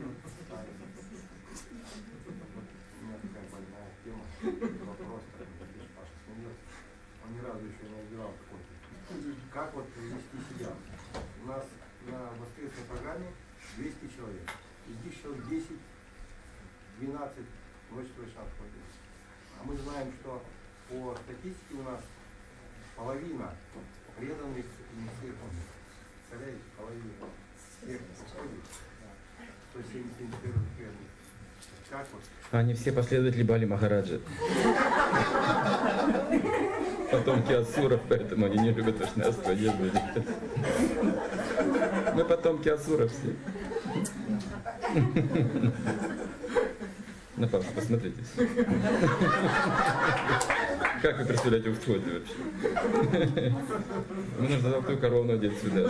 у меня такая больная тема, вопрос, Паша смеется, он ни разу еще не одевал такой. Как вот вести себя? У нас на воскресной программе 200 человек, из них человек 10, 12 носит вайшнавскую одежду. А мы знаем, что по статистике у нас половина преданных не всех, представляете, половина всех подходит, 177 преданных. Как вот? Они все последователи Бали Махараджа. Потомки асуров, поэтому они не любят вайшнавскую одежду. Мы потомки асуров все. На папу, посмотрите. Как вы представляете в входе вообще? Мне нужно золотую корону одеть сюда.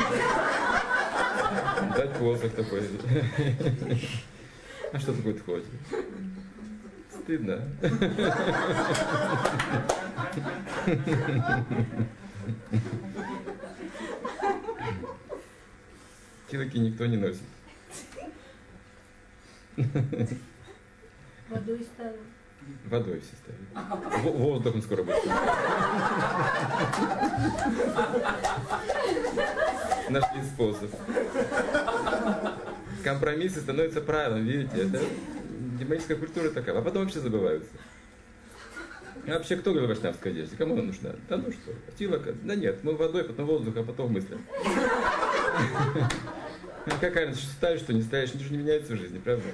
Дать посох такой. А что такое входе? Стыдно. Тилоки никто не носит. Водой ставим. Водой все ставят. Воздухом скоро будет. Нашли способ. Компромиссы становятся правилом, видите? Это демоническая культура такая. А потом вообще забываются. А вообще, кто говорил вайшнавской одежде? Кому она нужна? Да ну что, тилока? Да нет, мы водой, потом воздух, а потом мысли. Какая разница, что ставишь, что не ставишь, ничего не меняется в жизни, правда?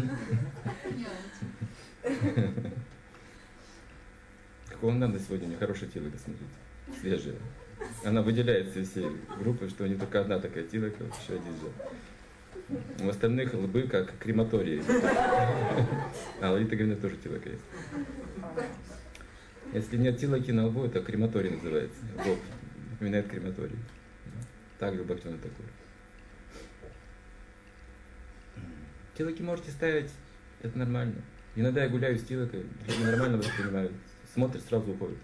Какого надо сегодня, у меня хорошая тилока, смотрите, свежая. Она выделяется из всей группы, что у нее только одна такая тилока, еще один же. У остальных лбы как крематории. А Лалита Гавина тоже тилока есть. Если нет тилоки на лбу, это крематорий называется. Лоб напоминает крематорий. Так же Бхактивинода Тхакур. Тилоки можете ставить, это нормально. Иногда я гуляю с тилокой, люди нормально воспринимают. Смотрят, сразу уходят.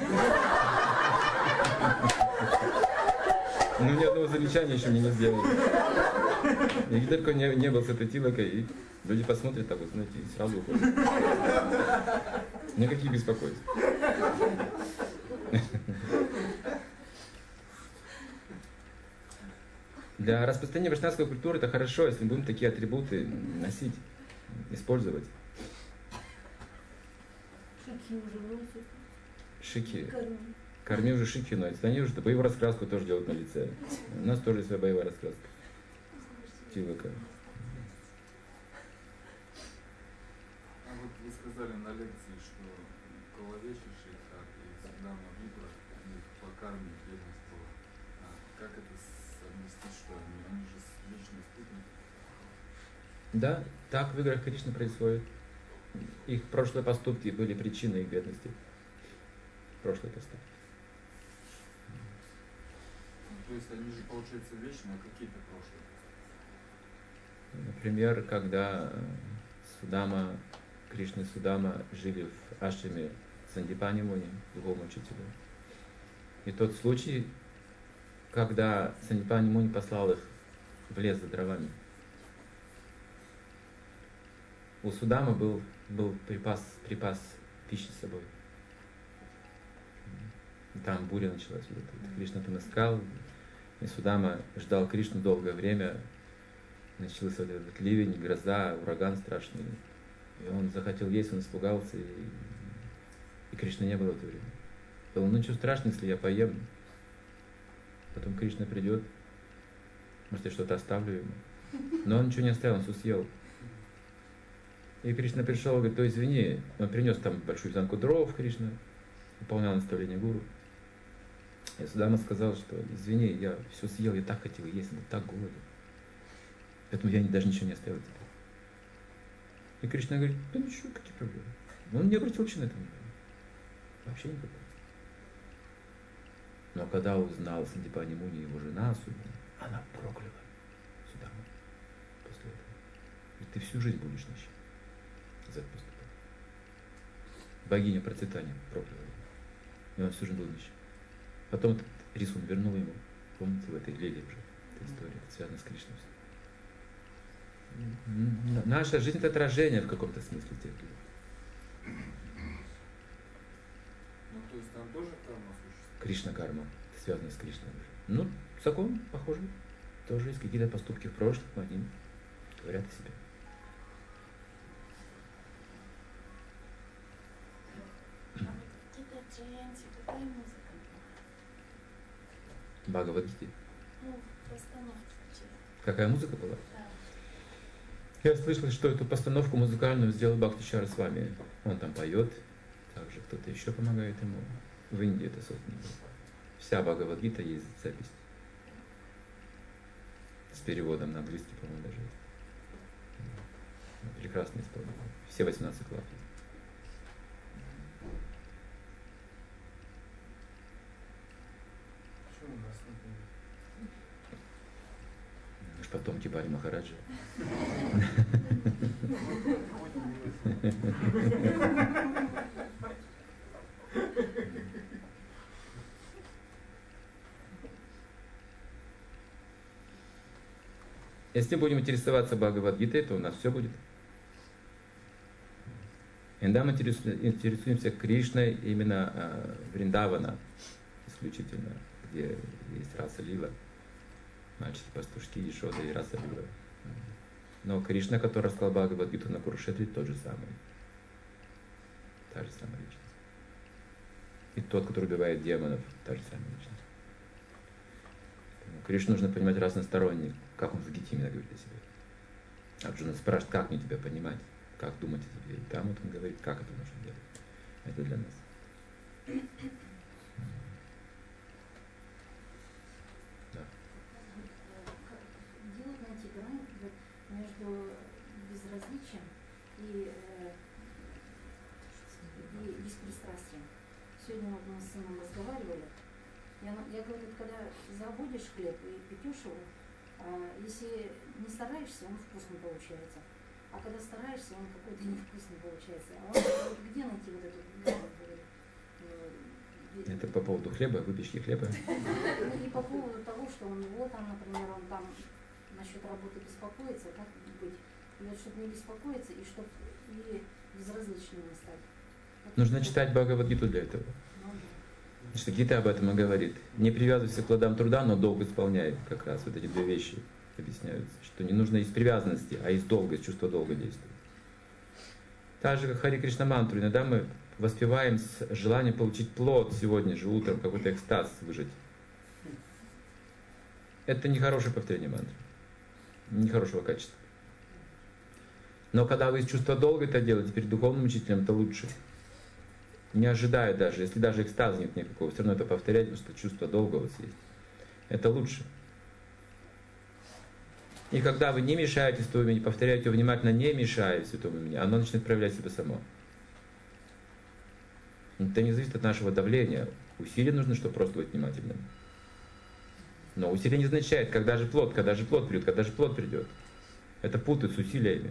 Но ни одного замечания еще мне не сделали. Я далеко не был с этой тилокой, и люди посмотрят так вот, знаете, и сразу уходят. Никаких беспокойств. Для распространения вайшнавской культуры это хорошо, если мы будем такие атрибуты носить, использовать. Шики уже носят. Шики. Корми уже шики носят. Они уже боевую раскраску тоже делают на лице. У нас тоже есть своя боевая раскраска. Тилока. А вот вы сказали на лекции, что Коловечий Шейха и Саддама Вибра, у них по карме бедность была. А как это совместить, что они же вечные спутники? Да, так в играх Кришны происходит. Их прошлые поступки были причиной их бедности. Прошлые поступки. То есть они же, получается, вечные, а какие-то прошлые? Например, когда Судама, Кришна и Судама жили в ашраме Сандипани Муни, духовного учителя. И тот случай, когда Сандипани Муни послал их в лес за дровами. У Судамы был припас пищи с собой. И там буря началась. Кришна там искал, и Судама ждал Кришну долгое время. Начался вот этот ливень, гроза, ураган страшный. И он захотел есть, он испугался, и Кришны не было в это время. Сказал, ну ничего страшного, если я поем. Потом Кришна придет, может, я что-то оставлю ему. Но он ничего не оставил, он все съел. И Кришна пришел и говорит, то извини, он принес там большую вязанку дров, Кришна, выполнял наставление гуру. И Судама сказал, что извини, я все съел, я так хотел есть, я так голоден. Поэтому я даже ничего не оставил тебе. И Кришна говорит, да ничего, какие проблемы. Но он не обратил вообще на это внимания. Вообще никакого. Но когда узнал Сандипани Муни, его жена особенно, она прокляла Судаму после этого. И ты всю жизнь будешь нищим за это поступок. Богиня процветания прокляла его. И он всю жизнь был нищим. Потом этот рисун вернул ему. Помните, в этой лиле уже эта история, связана с Кришной. Наша жизнь — это отражение в каком-то смысле тех людей. Ну, то есть там тоже карма существует? Кришна-карма, это связано с Кришной уже. Ну, закон похожий. Тоже есть какие-то поступки в прошлом, они говорят о себе. Какие-то джаянти, какая музыка? Бхагавад-гите. Ну, постановка вчера. Какая музыка была? Да. Я слышал, что эту постановку музыкальную сделал Бхакти Чарасвами. Он там поет, также кто-то еще помогает ему. В Индии это создано было. Вся Бхагавад-гита есть запись. С переводом на английский, по-моему, даже есть. Прекрасно исполнено. Все 18 глав. Почему у нас например? Мы ж потомки Бали Махараджа. Если будем интересоваться Бхагавад-гитой, то у нас все будет. Иногда мы интересуемся Кришной именно Вриндавана, исключительно, где есть раса лила, мальчики-пастушки, Ешода и раса лила. Но Кришна, который рассказал Бхагавад-гиту на Курушетре, тот же самый. Та же самая личность. И тот, который убивает демонов, та же самая личность. Кришну нужно понимать разносторонне, как он в Гите именно говорит о себе. Арджуна спрашивает, как мне тебя понимать, как думать о тебе. И там вот он говорит, как это нужно делать. Это для нас. Да. Где вот найти грань между безразличием и беспристрастием? Сегодня вот мы с сыном разговаривали. Я говорю, когда забудешь хлеб и пекешь его, если не стараешься, он вкусный получается. А когда стараешься, он какой-то невкусный получается. А он говорит, где найти вот эту грань? Это по поводу хлеба, выпечки хлеба? И по поводу того, что он вот там, например, он там насчет работы беспокоится, как быть? И вот чтобы не беспокоиться, и чтобы и безразличным не стать. Вот Нужно читать Бхагавад-гиту для этого. Ну, да. Потому что Гита об этом и говорит. Не привязывайся к плодам труда, но долг исполняй. Как раз вот эти две вещи объясняются. Что не нужно из привязанности, а из долга, из чувства долга действовать. Так же, как Хари Кришна мантру. Иногда мы воспеваем с желанием получить плод сегодня же утром, какой-то экстаз выжить. Это нехорошее повторение мантры. Нехорошего качества. Но когда вы из чувства долга это делаете перед духовным учителем, это лучше. Не ожидая даже, если даже экстаза нет никакого, все равно это повторять, потому что чувство долга у вас есть. Это лучше. И когда вы не мешаете святому имени, повторяете его внимательно, не мешая святому имени, оно начинает проявлять себя само. Это не зависит от нашего давления. Усилие нужно, чтобы просто быть внимательным. Но усилие не означает, когда же плод придет. Это путают с усилиями.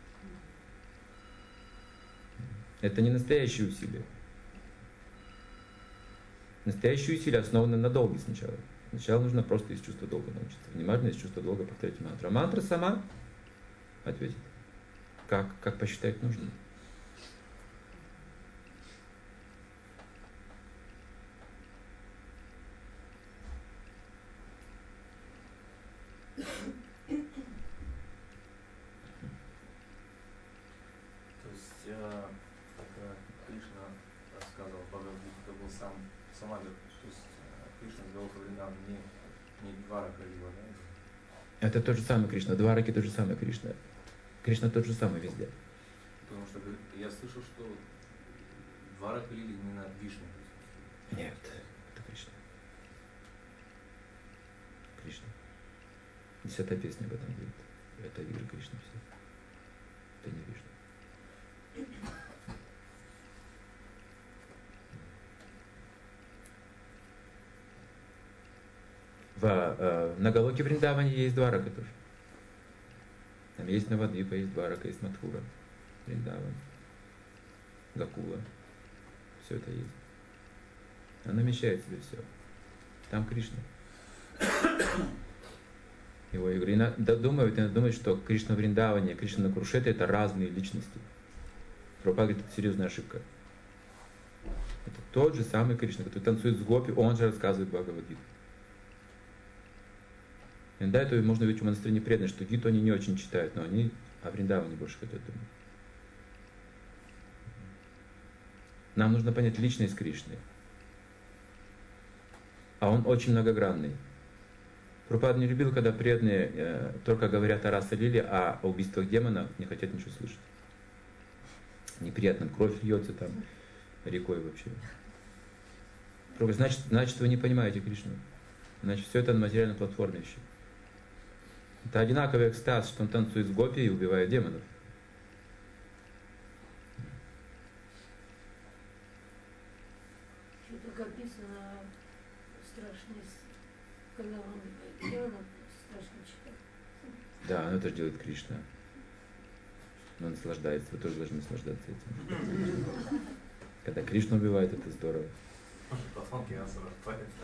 Это не настоящие усилия. Настоящие усилия основаны на долге сначала. Сначала нужно просто из чувства долга научиться. Внимательно из чувства долга повторять мантру. А мантра сама ответит, как посчитать нужным. То есть, когда Кришна рассказывал Бхагавад-гиту, это был сам Самаджа, то есть Кришна вел Вриндаван не Дварака Лила, да? Это тот же самый Кришна. Двараки тот же самый Кришна. Кришна тот же самый везде. Потому что я слышал, что Дварака Лила именно Вишну. Нет, это Кришна. Кришна. 10-я песня об этом говорит. Это Вира Кришна все. Это не Вишну. На Галоке Вриндаване есть Дварака тоже. Там есть Навадвипа, есть Дварака, есть Мадхура, Вриндаван, Гакула. Все это есть. Она вмещает в себе все. Там Кришна. Его игры. Иногда думают, что Кришна в Вриндаване, Кришна на Курушетре — это разные личности. Прабхупада говорит, это серьезная ошибка. Это тот же самый Кришна, который танцует с гопи, он же рассказывает Бхагавад-гиту. Иногда это можно видеть у монастырей непреданных, что Гиту они не очень читают, но они о Вриндаване больше хотят думать. Нам нужно понять личность Кришны. А он очень многогранный. Прабхупада не любил, когда преданные только говорят о Раса Лиле, а о убийствах демонов не хотят ничего слышать. Неприятно, кровь льется там рекой вообще. Значит, вы не понимаете Кришну. Значит, все это на материальной платформе еще. Это одинаковый экстаз, что он танцует с гопи и убивает демонов. Что-то описано страшное, когда он демонов страшно читает. Да, но это же делает Кришна. Он наслаждается, вы тоже должны наслаждаться этим. Когда Кришна убивает, это здорово. Посланки Асура.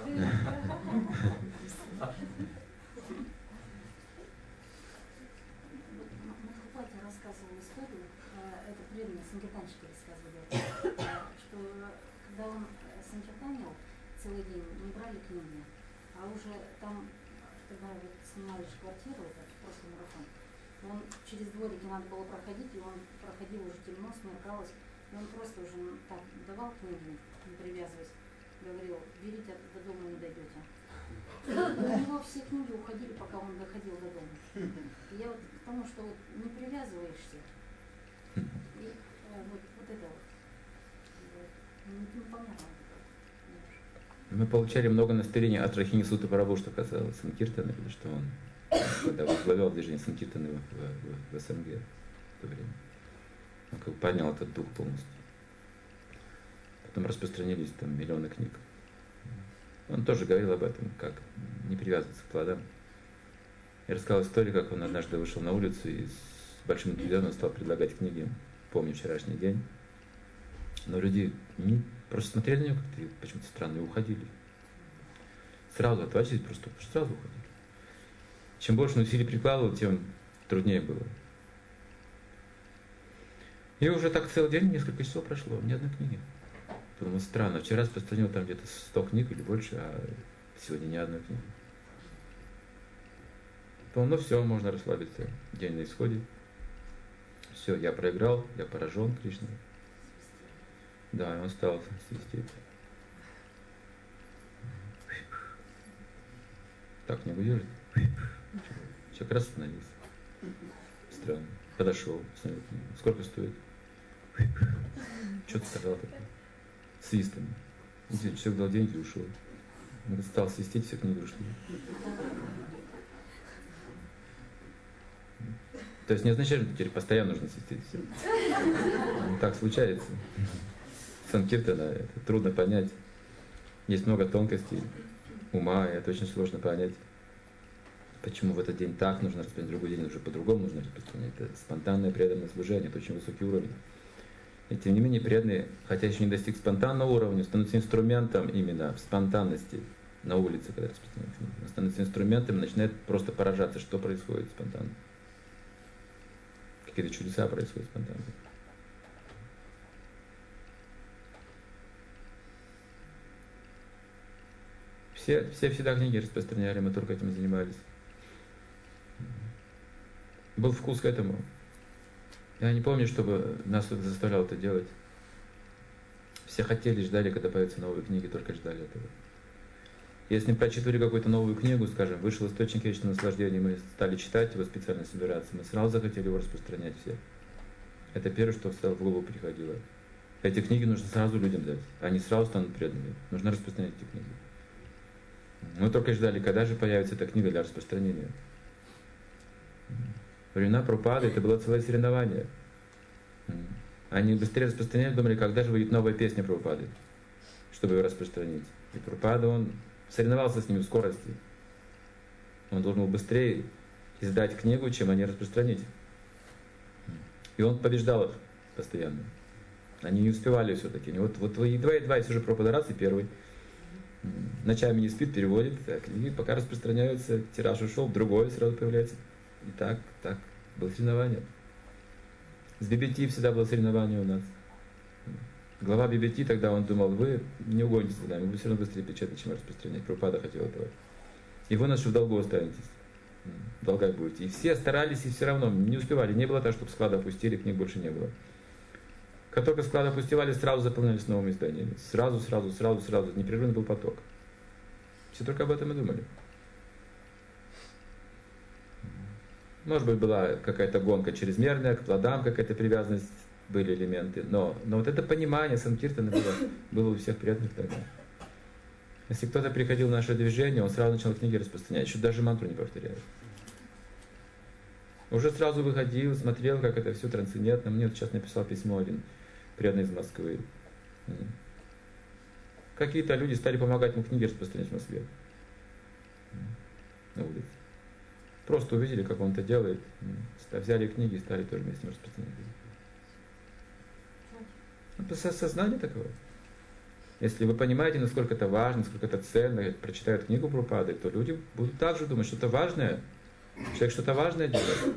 Мадхупати рассказывал историю, это преданные санкиртанщики рассказывали, что когда он санкиртанил целый день, не брали книги, а уже там, когда вот снимали же квартиру, это прошлый марафон, он через дворики надо было проходить, и он проходил уже темно, смеркалось, и он просто уже так давал книги, не привязываясь. говорил, берите, до дома не дойдете. У него все книги уходили, пока он доходил до дома. И я вот потому что вот не привязываешься, и вот это вот, не помогало. Мы получали много наставлений от Рахини Суты Прабху, что касалось Санкиртана, потому что он когда возглавлял движение Санкиртана в СНГ в то время. Он как бы поднял этот дух полностью. Потом распространились там миллионы книг. Он тоже говорил об этом, как не привязываться к плодам. Я рассказал историю, как он однажды вышел на улицу и с большим энтузиазмом стал предлагать книги. Помню вчерашний день. Но люди просто смотрели на него как-то почему-то странно и уходили. Сразу отворачивались, просто сразу уходили. Чем больше он усилий прикладывал, тем труднее было. И уже так целый день, несколько часов прошло, ни одной книги. Подумал, странно, вчера распространил там где-то 100 книг или больше, а сегодня ни одной книги. Ну все, можно расслабиться. День на исходе. Все, я проиграл, я поражен Кришной. Да, и он стал свистеть. Так не выдержит. Человек раз остановился. Странно. Подошел, посмотрел. Сколько стоит? Что ты сказал такое? Свистом. Человек дал деньги и ушел. Он стал свистеть, все книги ушли. То есть не означает, что теперь постоянно нужно свистеть все. Так случается. Санкиртана, это трудно понять. Есть много тонкостей ума, и это очень сложно понять. Почему в этот день так нужно распространять, другой день уже по-другому нужно распространять. Это спонтанное преданное служение, это очень высокий уровень. И тем не менее преданные, хотя еще не достиг спонтанного уровня, становятся инструментом именно в спонтанности на улице, когда распространяют книги. Становятся инструментом и начинает просто поражаться, что происходит спонтанно. Какие-то чудеса происходят спонтанно. Все всегда книги распространяли, мы только этим занимались. Был вкус к этому. Я не помню, чтобы нас кто-то заставлял это делать. Все хотели, ждали, когда появятся новые книги, только ждали этого. Если мы прочитывали какую-то новую книгу, скажем, вышел «Источник вечного наслаждения», мы стали читать его, специально собираться, мы сразу захотели его распространять все. Это первое, что в голову приходило. Эти книги нужно сразу людям дать, они сразу станут преданными. Нужно распространять эти книги. Мы только ждали, когда же появится эта книга для распространения. Во времена Прабхупады это было целое соревнование. Они быстрее распространяли, думали, когда же выйдет новая песня Прабхупады, чтобы ее распространить. И Прабхупада, он соревновался с ними в скорости. Он должен был быстрее издать книгу, чем они распространить. И он побеждал их постоянно. Они не успевали все-таки. Вот едва-едва, если уже Прабхупада раз и первый. Ночами не спит, переводит, и пока распространяются, тираж ушел, другой сразу появляется. И так было соревнование. С BBT всегда было соревнование у нас. Глава BBT тогда он думал, вы не угонитесь за нами, вы все равно быстрее печатаете, чем распространять. Прабхупада хотел этого. И вы нас в долгу останетесь. В долгах будете. И все старались, и все равно не успевали. Не было так, чтобы склады опустили, книг больше не было. Как только склады опустевали, сразу заполнялись новыми изданиями. Сразу. Непрерывный был поток. Все только об этом и думали. Может быть, была какая-то гонка чрезмерная, к плодам какая-то привязанность, были элементы. Но вот это понимание Санкиртана было у всех преданных тогда. Если кто-то приходил в наше движение, он сразу начал книги распространять, еще даже мантру не повторяет. Уже сразу выходил, смотрел, как это все трансцендентно. Мне вот сейчас написал письмо один преданный из Москвы. Какие-то люди стали помогать ему книги распространять в Москве. На улице. Просто увидели, как он это делает. Взяли книги и стали тоже вместе распространять. Это сознание такое. Если вы понимаете, насколько это важно, насколько это ценно, прочитают книгу Прабхупады, то люди будут также думать, что это важное. Человек что-то важное делает.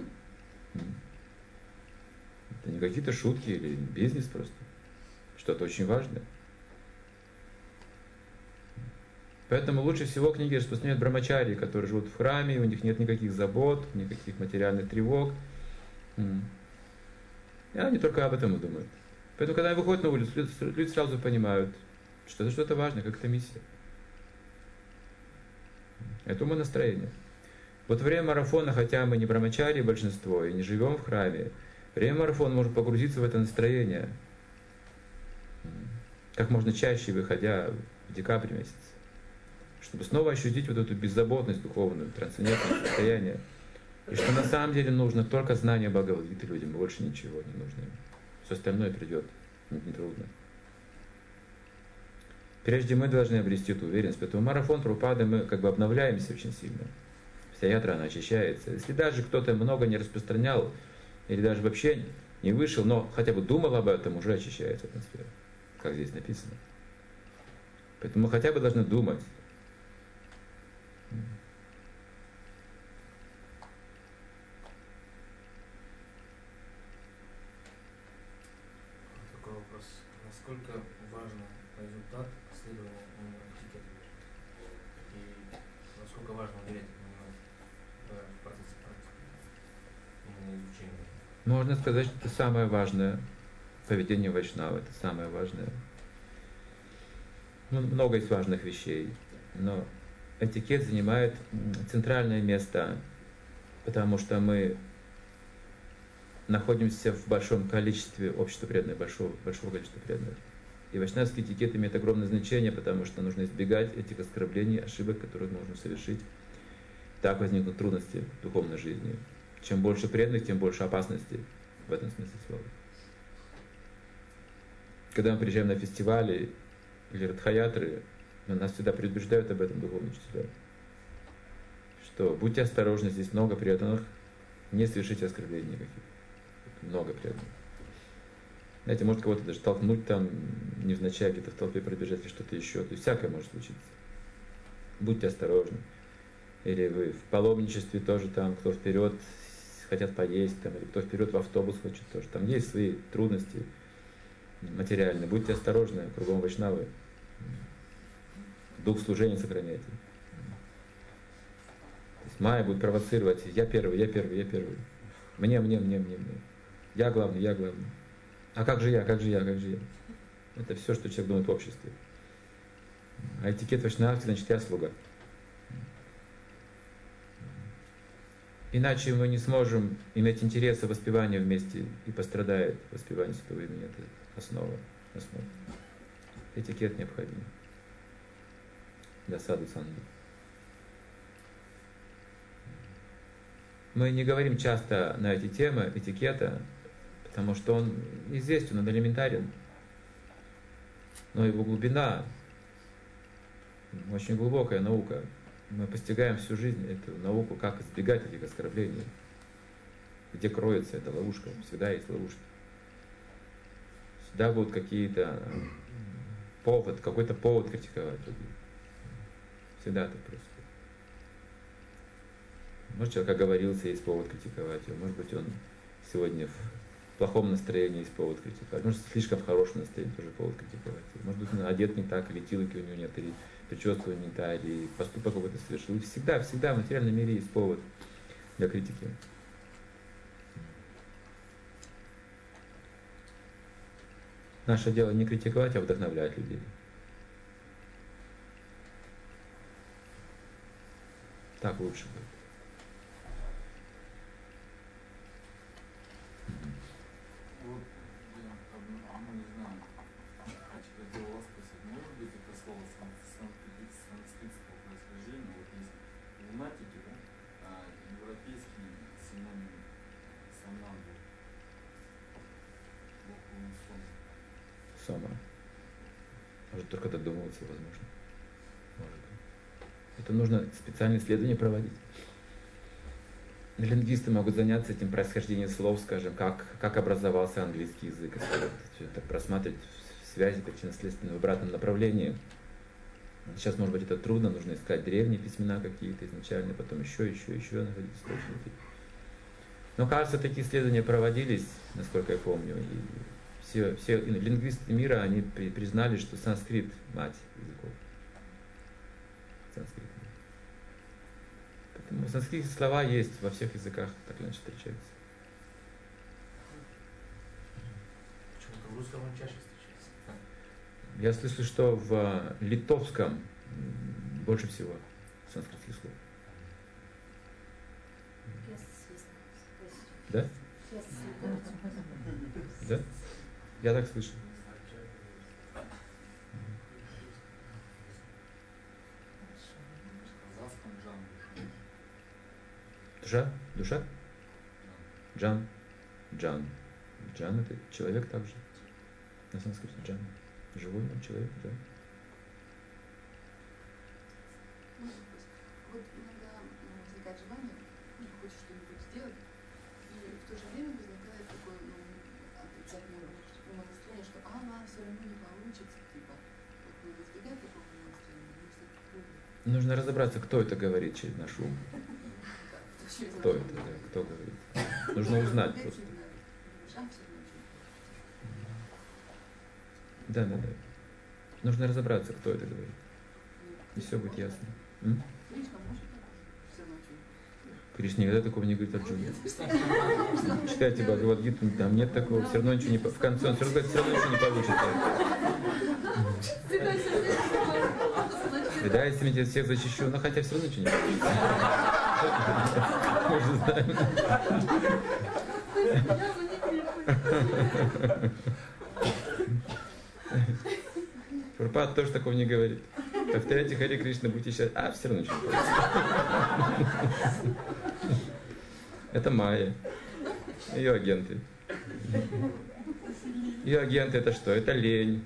Это не какие-то шутки или бизнес просто. Что-то очень важное. Поэтому лучше всего книги распространяют брамачари, которые живут в храме, у них нет никаких забот, никаких материальных тревог. И они только об этом и думают. Поэтому, когда они выходят на улицу, люди сразу понимают, что это что-то важное, как это миссия. Это умонастроение. Вот во время марафона, хотя мы не брамачари большинство и не живем в храме, время марафона можно погрузиться в это настроение. Как можно чаще, выходя в декабре месяц. Чтобы снова ощутить вот эту беззаботность духовную, трансцендентное состояние. И что на самом деле нужно только знание Бхагавад-гиты людям, больше ничего не нужно. Все остальное придет, нетрудно. Прежде мы должны обрести эту уверенность. Поэтому марафон Прабхупады мы как бы обновляемся очень сильно. Вся ятра, она очищается. Если даже кто-то много не распространял, или даже вообще не вышел, но хотя бы думал об этом, уже очищается атмосфера, как здесь написано. Поэтому мы хотя бы должны думать. Такой вопрос. Насколько важен результат следования этикету? И насколько важно доверять этому в процессе практики, именно изучения? Можно сказать, что это самое важное. Поведение вайшнава — это самое важное. Ну, много есть важных вещей, но этикет занимает центральное место, потому что мы находимся в большом количестве общества преданных, большого количества преданных. И вайшнавский этикет имеет огромное значение, потому что нужно избегать этих оскорблений, ошибок, которые можно совершить. Так возникнут трудности в духовной жизни. Чем больше преданных, тем больше опасностей в этом смысле слова. Когда мы приезжаем на фестивали или радхаятры, нас всегда предупреждают об этом духовные учителя. Что будьте осторожны, здесь много преданных, не совершите оскорблений никаких. Много преданных. Знаете, может кого-то даже толкнуть там, невзначай где-то в толпе пробежать или что-то еще. То есть всякое может случиться. Будьте осторожны. Или вы в паломничестве тоже там, кто вперед хотят поесть, там, или кто вперед в автобус хочет тоже. Там есть свои трудности материальные. Будьте осторожны, кругом вайшнавы. Дух служения сохраняйте. То есть майя будет провоцировать: я первый. Мне. Я главный. А как же я? Это все, что человек думает в обществе. А этикет вайшнавки, значит, я слуга. Иначе мы не сможем иметь интереса воспевания вместе, и пострадает воспевание святого имени. Это основа. Этикет необходим для саду санги. Мы не говорим часто на эти темы этикета, потому что он известен, он элементарен. Но его глубина очень глубокая наука. Мы постигаем всю жизнь эту науку, как избегать этих оскорблений. Где кроется эта ловушка? Всегда есть ловушки. Всегда будут какой-то повод критиковать других. Всегда так происходит. Может, человек оговорился, есть повод критиковать его. Может быть, он сегодня в плохом настроении, есть повод критиковать. Может, слишком в хорошем настроении, тоже повод критиковать. Может быть, он одет не так, или тилоки у него нет, или прическа у него не та, или поступок какой-то совершил. Всегда в материальном мире есть повод для критики. Наше дело не критиковать, а вдохновлять людей. Так лучше будет. Вот я не знаю, хотел вас спросить, может быть это слово санскритского происхождения, вот есть лунатики, да, европейский синоним сананду, Сома. Может, только додумываться, возможно. Может быть. Это нужно специальные исследования проводить. Лингвисты могут заняться этим происхождением слов, скажем, как образовался английский язык, все это просматривать в связи причинно-следственной в обратном направлении. Сейчас, может быть, это трудно, нужно искать древние письмена какие-то изначально, потом еще находить источники. Но, кажется, такие исследования проводились, насколько я помню, и все лингвисты мира, они признали, что санскрит – мать языков. Санскрит. Поэтому санскритские слова есть во всех языках, так или иначе встречаются. Почему-то в русском он чаще встречается. Я слышу, что в литовском больше всего санскритских слов. Да? Да? Я так слышу. Душа? Душа? Джан. Джан. Джан — это человек также. На санскрите джан. Живой человек, да. Вот иногда возникает желание, хочешь что-нибудь сделать, и в то же время возникает такое отрицательное умонастроение, что все равно не получится, типа, вот надо избегать такого умонастроения. Нужно разобраться, кто это говорит через наш ум. Кто это, да, кто говорит. Нужно узнать просто. Да. Нужно разобраться, кто это говорит. И все будет ясно. Кришна никогда такого не говорит Арджуне. Читайте Бхагавад-гиту, там нет такого, все равно ничего не получится. В конце он все равно говорит, все равно ничего не получится. Да, если я всех защищу, но хотя все равно ничего не получится. Мы же знаем. Прабхупада тоже такого не говорит. Повторяйте Харе Кришна, будьте счастливы. Все равно ничего не получится. Это майя. Ее агенты. Ее агенты — это что? Это лень,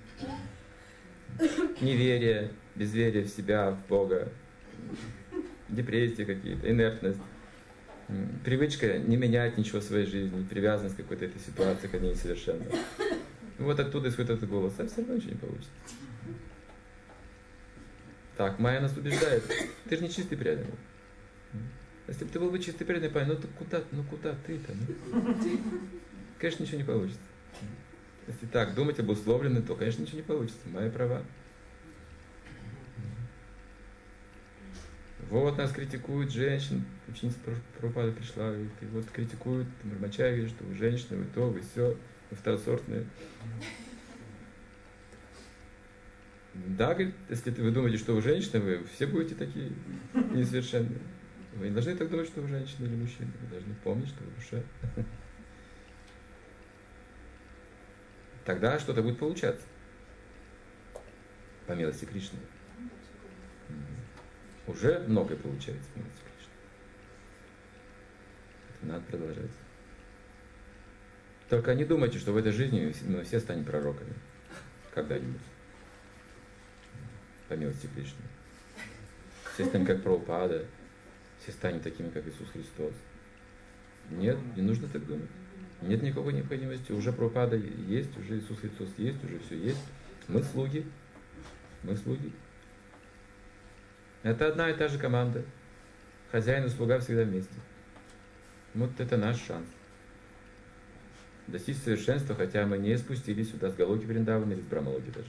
неверие, безверие в себя, в Бога, депрессии какие-то, инертность, привычка не менять ничего в своей жизни, привязанность к какой-то этой ситуации, к ней несовершенной. Вот оттуда исходит этот голос, а все равно ничего не получится. Так, майя нас убеждает, ты же не чистый преданный. Если бы ты был бы чистый преданный, ну куда ты-то? Конечно, ничего не получится. Если так думать обусловленно, то, конечно, ничего не получится. Майя права. Вот нас критикуют женщин, ученица Прабхупады пришла, и вот критикуют, Мармача говорит, что вы женщины, вы то, вы все, вы второсортные. Да, говорит, если вы думаете, что вы женщина, вы все будете такие несовершенные. Вы не должны так думать, что вы женщина или мужчина. Вы должны помнить, что вы душа. Тогда что-то будет получаться. По милости Кришны. Уже многое получается по милости Кришны. Это надо продолжать. Только не думайте, что в этой жизни мы все станем пророками. Когда-нибудь. По милости Кришны. Все станем как Прабхупада. Все станем такими, как Иисус Христос. Нет, не нужно так думать. Нет никакой необходимости. Уже Прабхупада есть, уже Иисус Христос есть, уже все есть. Мы слуги. Мы слуги. Это одна и та же команда. Хозяин и слуга всегда вместе. Вот это наш шанс. Достичь совершенства, хотя мы не спустились сюда с Галоки Вриндавана или с Брамалоки даже.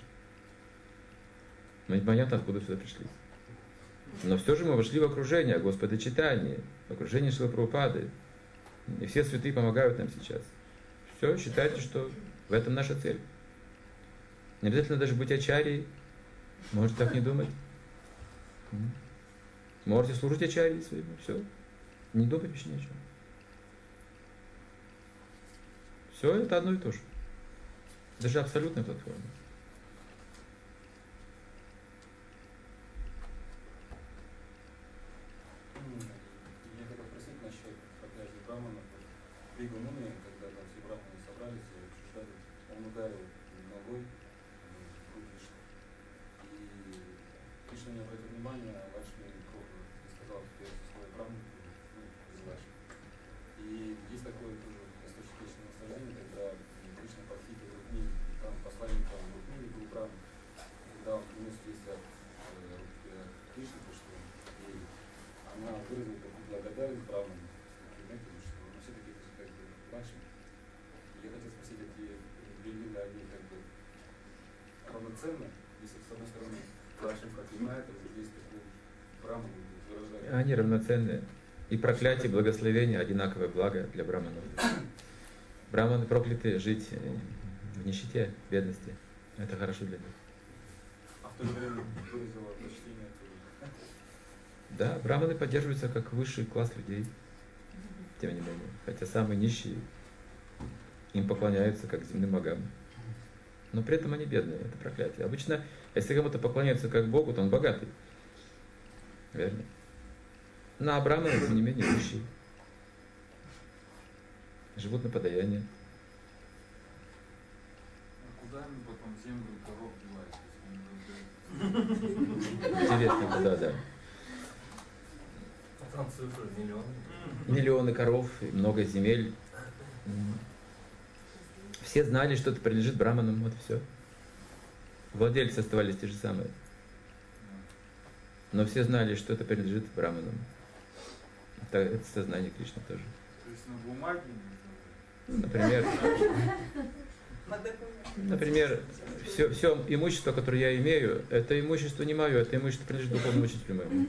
Мы непонятно, откуда сюда пришли. Но все же мы вошли в окружение Господа Чайтаньи, в окружение Шрилы Прабхупады. И все святые помогают нам сейчас. Все, считайте, что в этом наша цель. Не обязательно даже быть ачарьей. Можете так не думать. Можете служить ачарьей своему. Все. Не думать еще ни о чем. Все это одно и то же. Даже абсолютная платформа. Я хотел спросить насчет проклятия Брамана. При Гумуне, когда там все браманы собрались и обсуждали, он ударил ногой в грудь Кришны. И Кришна не обратил внимания, а Лакшми сказал, что я свой браман из Лакшми. И есть такое тоже источник вечного наслаждения, когда Кришна похитил Рукмини, и там посланником Рукмини был браман. Когда он принес весть от Кришны, что ей она выразила такую благодарность браману, что он все-таки как бы Лакшми. Я хотел спросить, эти религии, они как бы равноценны, если с одной стороны Лакшми проклинает, а вот здесь такой браман выражает. Они равноценны. И проклятие, и благословение — одинаковое благо для браманов. Браманы прокляты жить в нищете, в бедности. Это хорошо для них. в то же время выразила почтение тоже. Да, браманы поддерживаются как высший класс людей, тем не менее. Хотя самые нищие им поклоняются как земным богам. Но при этом они бедные, это проклятие. Обычно, если кому-то поклоняются как Богу, то он богатый. Верно? Но браманы, тем не менее, нищие. Живут на подаяние. А куда они потом землю и коров девают, если они выиграют? Интересно, куда, да. А там цифры миллионы. Миллионы коров, и много земель. Все знали, что это принадлежит браманам, вот и все. Владельцы оставались те же самые. Но все знали, что это принадлежит браманам. Это сознание Кришны тоже. То есть на бумаге? Например, все имущество, которое я имею, это имущество не мое, это имущество принадлежит духовному учителю моему.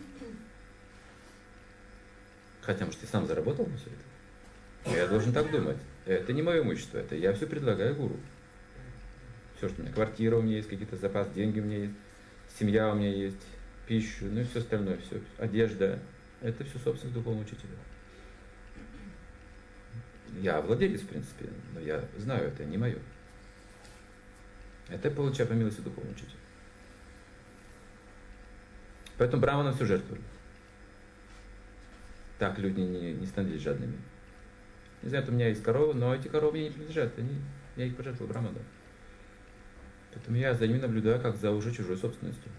Хотя, может, я сам заработал на все это. Я должен так думать. Это не мое имущество, это я все предлагаю гуру. Все, что у меня, квартира у меня есть, какие-то запасы, деньги у меня есть, семья у меня есть, пищу, ну и все остальное, все, одежда. Это все собственность духовного учителя. Я владелец, в принципе, но я знаю, это не мое. Это я получаю по милости духовного учителя. Поэтому браманам все жертвовали. Так люди не становились жадными. Не знаю, у меня есть коровы, но эти коровы мне не принадлежат. Я их пожертвовал браманам. Поэтому я за ними наблюдаю, как за уже чужой собственностью.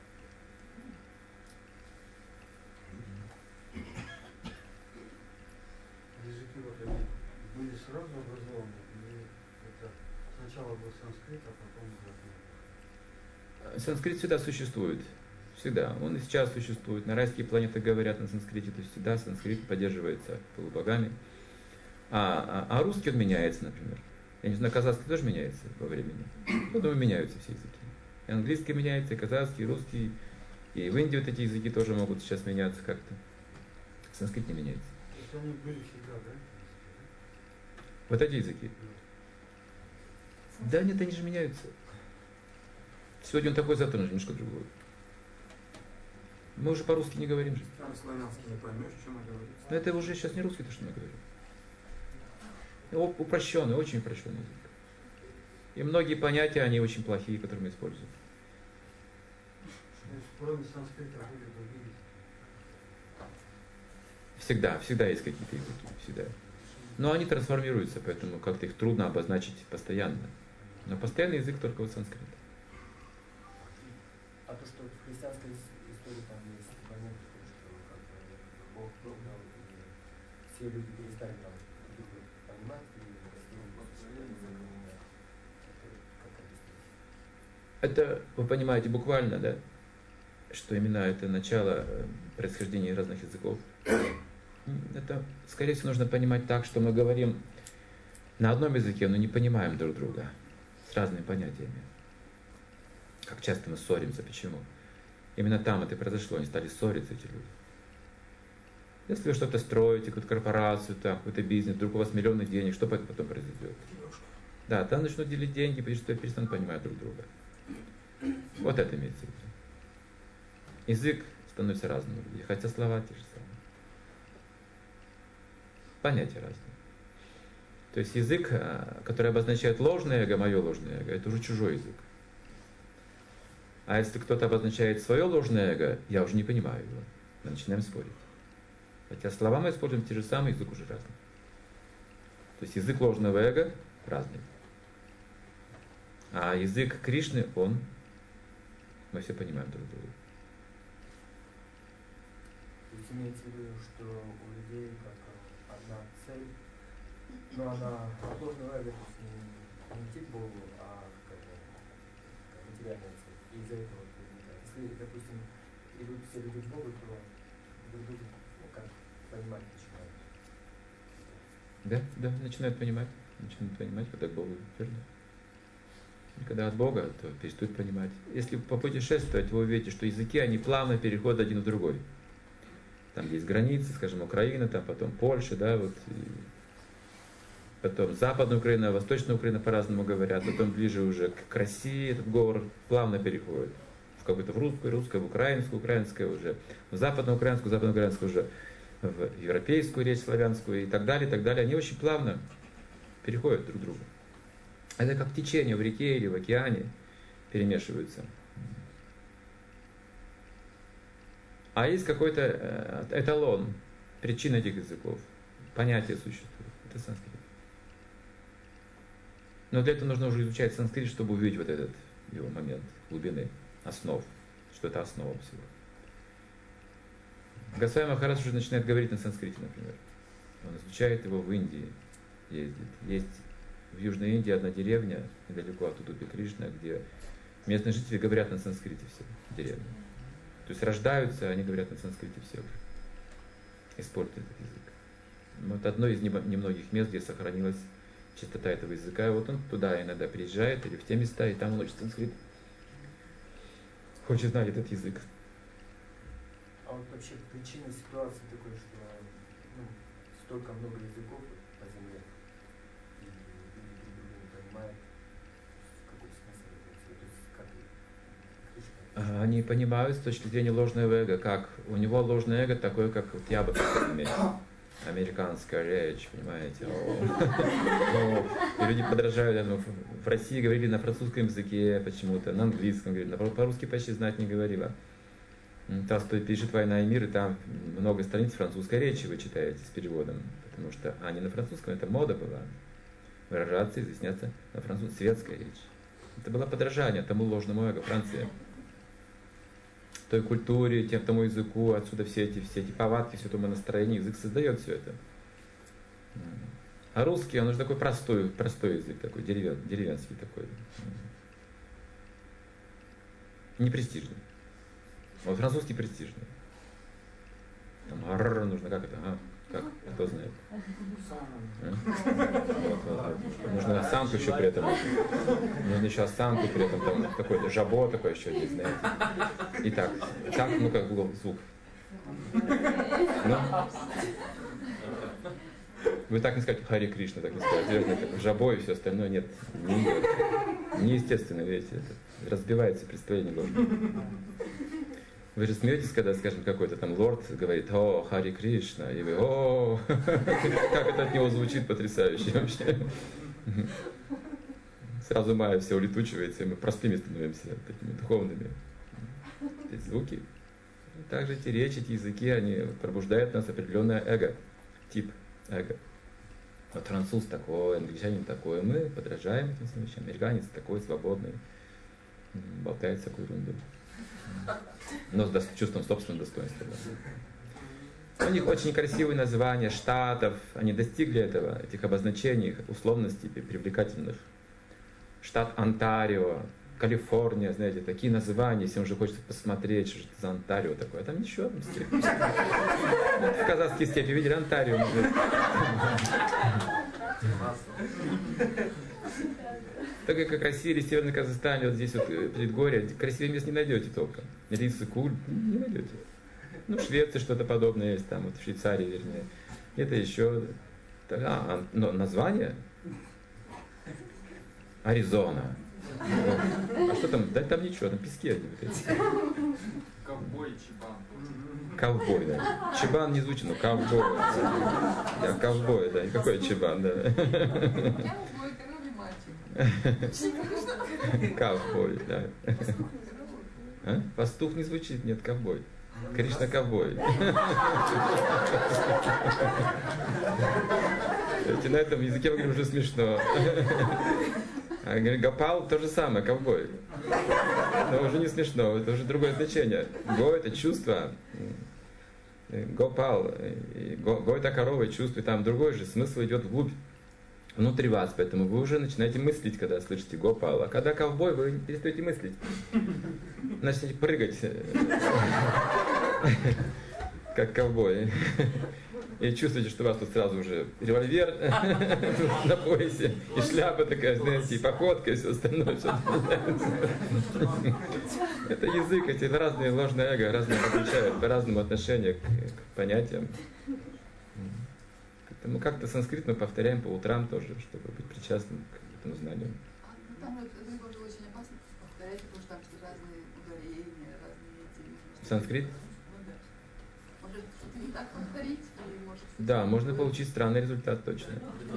Языки вот они были сразу образованы, или это сначала был санскрит, а потом уже... Санскрит всегда существует. Всегда. Он и сейчас существует. На райские планеты говорят на санскрите, то есть всегда санскрит поддерживается полубогами. А русский он меняется, например. Я не знаю, казахский тоже меняется во времени. Ну, думаю, меняются все языки. И английский меняется, и казахский, и русский. И в Индии вот эти языки тоже могут сейчас меняться как-то. Санскрит не меняется. То есть они были всегда, да? Вот эти языки. Да нет, они же меняются. Сегодня он такой, завтра он же немножко другой. Мы уже по-русски не говорим же. Там славянский не поймешь, о чем он говорит. Но это уже сейчас не русский, то, что мы говорим. Упрощенный, очень упрощенный язык. И многие понятия, они очень плохие, которые мы используем. То есть кроме санскрита были другие языки. Всегда есть какие-то языки, всегда. Но они трансформируются, поэтому как-то их трудно обозначить постоянно. Но постоянный язык только вот санскрит. А то, что в христианской истории там есть момент, что как бы Бог дал, и все люди перестали там понимать, Это, вы понимаете, буквально, да? Что именно это начало происхождения разных языков. Это, скорее всего, нужно понимать так, что мы говорим на одном языке, но не понимаем друг друга с разными понятиями. Как часто мы ссоримся, почему? Именно там это произошло, они стали ссориться, эти люди. Если вы что-то строите, какую-то корпорацию, так, какой-то бизнес, вдруг у вас миллионы денег, что потом произойдет? Да, там начнут делить деньги, потому что перестанут понимать друг друга. Вот это имеется в виду. Язык становится разным у людей, хотя слова те же самые. Понятия разные. То есть язык, который обозначает ложное эго, мое ложное эго, это уже чужой язык. А если кто-то обозначает свое ложное эго, я уже не понимаю его. Мы начинаем спорить. Хотя слова мы используем те же самые, язык уже разный. То есть язык ложного эго разный. А язык Кришны, мы все понимаем друг друга. То есть имеется в виду, что у людей как одна цель, но она ложного эго, то есть не идти к Богу, а как материальная цель. И из-за этого возникает. Если, допустим, идут все люди к Богу, то друг друга как понимать начинают. Да, начинают понимать, когда к Богу, верно? И когда от Бога, то перестают понимать. Если попутешествовать, вы увидите, что языки, они плавно переходят один в другой. Там есть границы, скажем, Украина, там потом Польша, да, вот. Потом Западная Украина, Восточная Украина по-разному говорят, потом ближе уже к России этот говор плавно переходит. В какую-то в русскую, русскую, в украинскую, украинскую уже, в западноукраинскую уже, в европейскую речь славянскую и так далее, и так далее. Они очень плавно переходят друг к другу. Это как течение в реке или в океане перемешиваются. А есть какой-то эталон, причина этих языков, понятие существует. Это санскрит. Но для этого нужно уже изучать санскрит, чтобы увидеть вот этот его момент глубины, основ, что это основа всего. Госвами Махарадж уже начинает говорить на санскрите, например. Он изучает его в Индии, ездит. Есть в Южной Индии одна деревня, недалеко от Удупи Кришна, где местные жители говорят на санскрите все, деревня. То есть рождаются, они говорят на санскрите все уже. Используют этот язык. Вот одно из немногих мест, где сохранилась чистота этого языка. И вот он туда иногда приезжает, или в те места, и там он учит санскрит. Хочет знать этот язык. А вот вообще причина ситуации такой, что столько много языков по земле, и друг друга не понимают, какой смысл этого всего. То есть как Они понимают с точки зрения ложного эго, как у него ложное эго такое, как вот я бы хотел. Американская речь, понимаете. И люди подражают. В России говорили на французском языке почему-то, на английском говорили, по-русски почти знать не говорила. Толстой пишет «Война и мир», и там много страниц французской речи вы читаете с переводом, потому что не на французском, это мода была. Выражаться, изъясняться на французском, светская речь. Это было подражание тому ложному эго Франции. Той культуре, тому языку, отсюда все эти повадки, все это настроение, язык создает все это. А русский, он уже такой простой язык, такой деревенский такой. Не престижный. Вот французский престижный. Там нужно, как это? Как? Кто знает? Вот. Нужно осанку еще при этом. Нужно еще осанку при этом. Там какой-то жабо такой еще есть, знаете. Итак, как звук. Ну? Вы так не скажете Хари Кришна, так не скажете. Жабо и все остальное нет. Неестественно, видите, это разбивается представление ложное. Вы же смеетесь, когда, скажем, какой-то там лорд говорит «О, Хари Кришна», и вы «О, как это от него звучит потрясающе вообще». Сразу майя все улетучивается, и мы простыми становимся, такими духовными. Эти звуки. Также эти речи, эти языки, они пробуждают в нас определенное эго, тип эго. Вот француз такой, англичанин такой, мы подражаем этим вещам. Американец такой, свободный, болтает всякую ерунду. Но с чувством собственного достоинства. Да. У них очень красивые названия штатов, они достигли этих обозначений, условностей привлекательных. Штат Онтарио, Калифорния, знаете, такие названия, если уже хочется посмотреть, что это за Онтарио такое. А там ничего, там степь. В казахские степи видели Онтарио. Так как Россия или Северный Казахстан, вот здесь вот предгорье, красивее мест не найдете толком. Иссык-Куль не найдете. В Швеции что-то подобное есть, там, вот в Швейцарии, вернее. Это еще. Но название? Аризона. А что там? Да там ничего, там пески одни. Ковбой, чебан. Ковбой, да. Чебан не звучит, но ковбой. Да, ковбой, да. И какой чебан, да. Ковбой, да. Пастух не звучит, нет, ковбой. Кришна ковбой. На этом языке мы говорим уже смешно. А говорит, Гопал то же самое, ковбой. Но уже не смешно, это уже другое значение. Го это чувство. Гопал. Го это корова, чувство. И там другой же смысл идет вглубь. Внутри вас, поэтому вы уже начинаете мыслить, когда слышите Гопал. А когда ковбой, вы перестаете мыслить. Начнете прыгать, как ковбой. И чувствуете, что у вас тут сразу уже револьвер на поясе, и шляпа такая, знаете, и походка, и все остальное. Это язык, эти разные ложные эго, разные отличают по-разному отношение к понятиям. Мы как-то санскрит мы повторяем по утрам тоже, чтобы быть причастным к этому знанию. А Там вот это тоже очень опасно повторять, потому что там что разные ударения, разные эти... Санскрит? Ну да. Может что-то не так повторить, и может... Да, можно получить странный результат точно.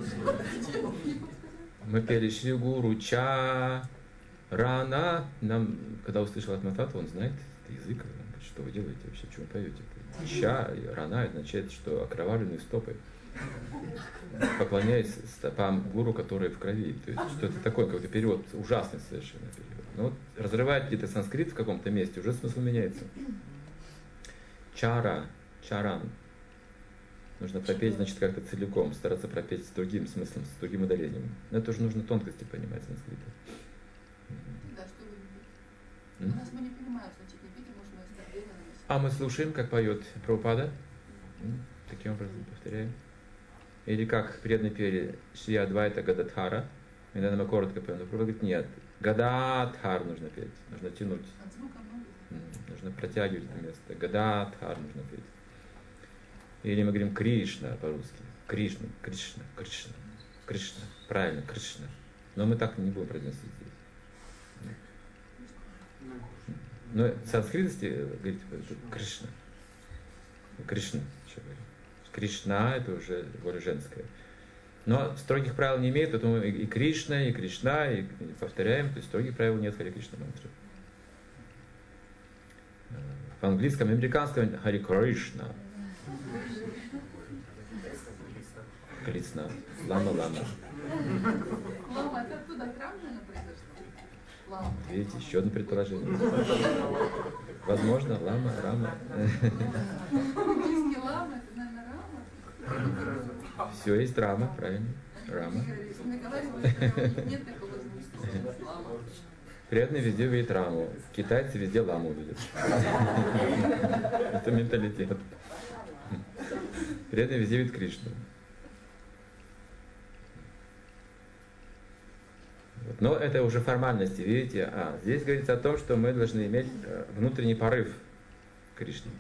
Мы пели Шри Гуру Ча Рана. Нам, когда услышал от Матата, он знает язык. Что вы делаете вообще, что вы поете? Ча и Рана означает, что окровавленные стопы. Поклоняясь стопам гуру, которые в крови. То есть что-то такое, какой-то перевод, ужасный совершенно перевод. Но вот разрывает где-то санскрит в каком-то месте, уже смысл меняется. Чара, чаран. Нужно пропеть, значит, как-то целиком, стараться пропеть с другим смыслом, с другим ударением. Но это уже нужно тонкости понимать санскрита. Да, что вы любите? У нас мы не понимаем значительно пики, может, мы оскорбленно наносим. А мы слушаем, как поет Прабхупада. Таким образом повторяем. Или как преданные пели Шри Адвайта Гададхара. Иногда мы коротко поем, но Прабхупада говорит, нет, Гададхар нужно петь, нужно тянуть. От звука много. Нужно протягивать это место. Гададхар нужно петь. Или мы говорим Кришна по-русски. Кришна, Кришна, Кришна, Кришна. Правильно, Кришна. Но мы так не будем произносить здесь. Но в санскрите говорит Кришна. Кришна, еще говорим. Кришна это уже более женское. Но строгих правил не имеет, поэтому и Кришна, и Кришна, и повторяем, то есть строгих правил нет Хари Кришна мантры. В английском и американском Хари Кришна. Кришна. Лама. Лама, это оттуда храм, наверное, произошло? Лама. Видите, еще одно предположение. Возможно, лама, рама. Английский лама, это, наверное, рама. Все есть рама, правильно. Рама. Нет такого звука. Лама. Преданные везде видят раму. Китайцы везде ламу видят. Это менталитет. Преданные везде видят Кришну. Но это уже формальности, видите? А здесь говорится о том, что мы должны иметь внутренний порыв к Кришне.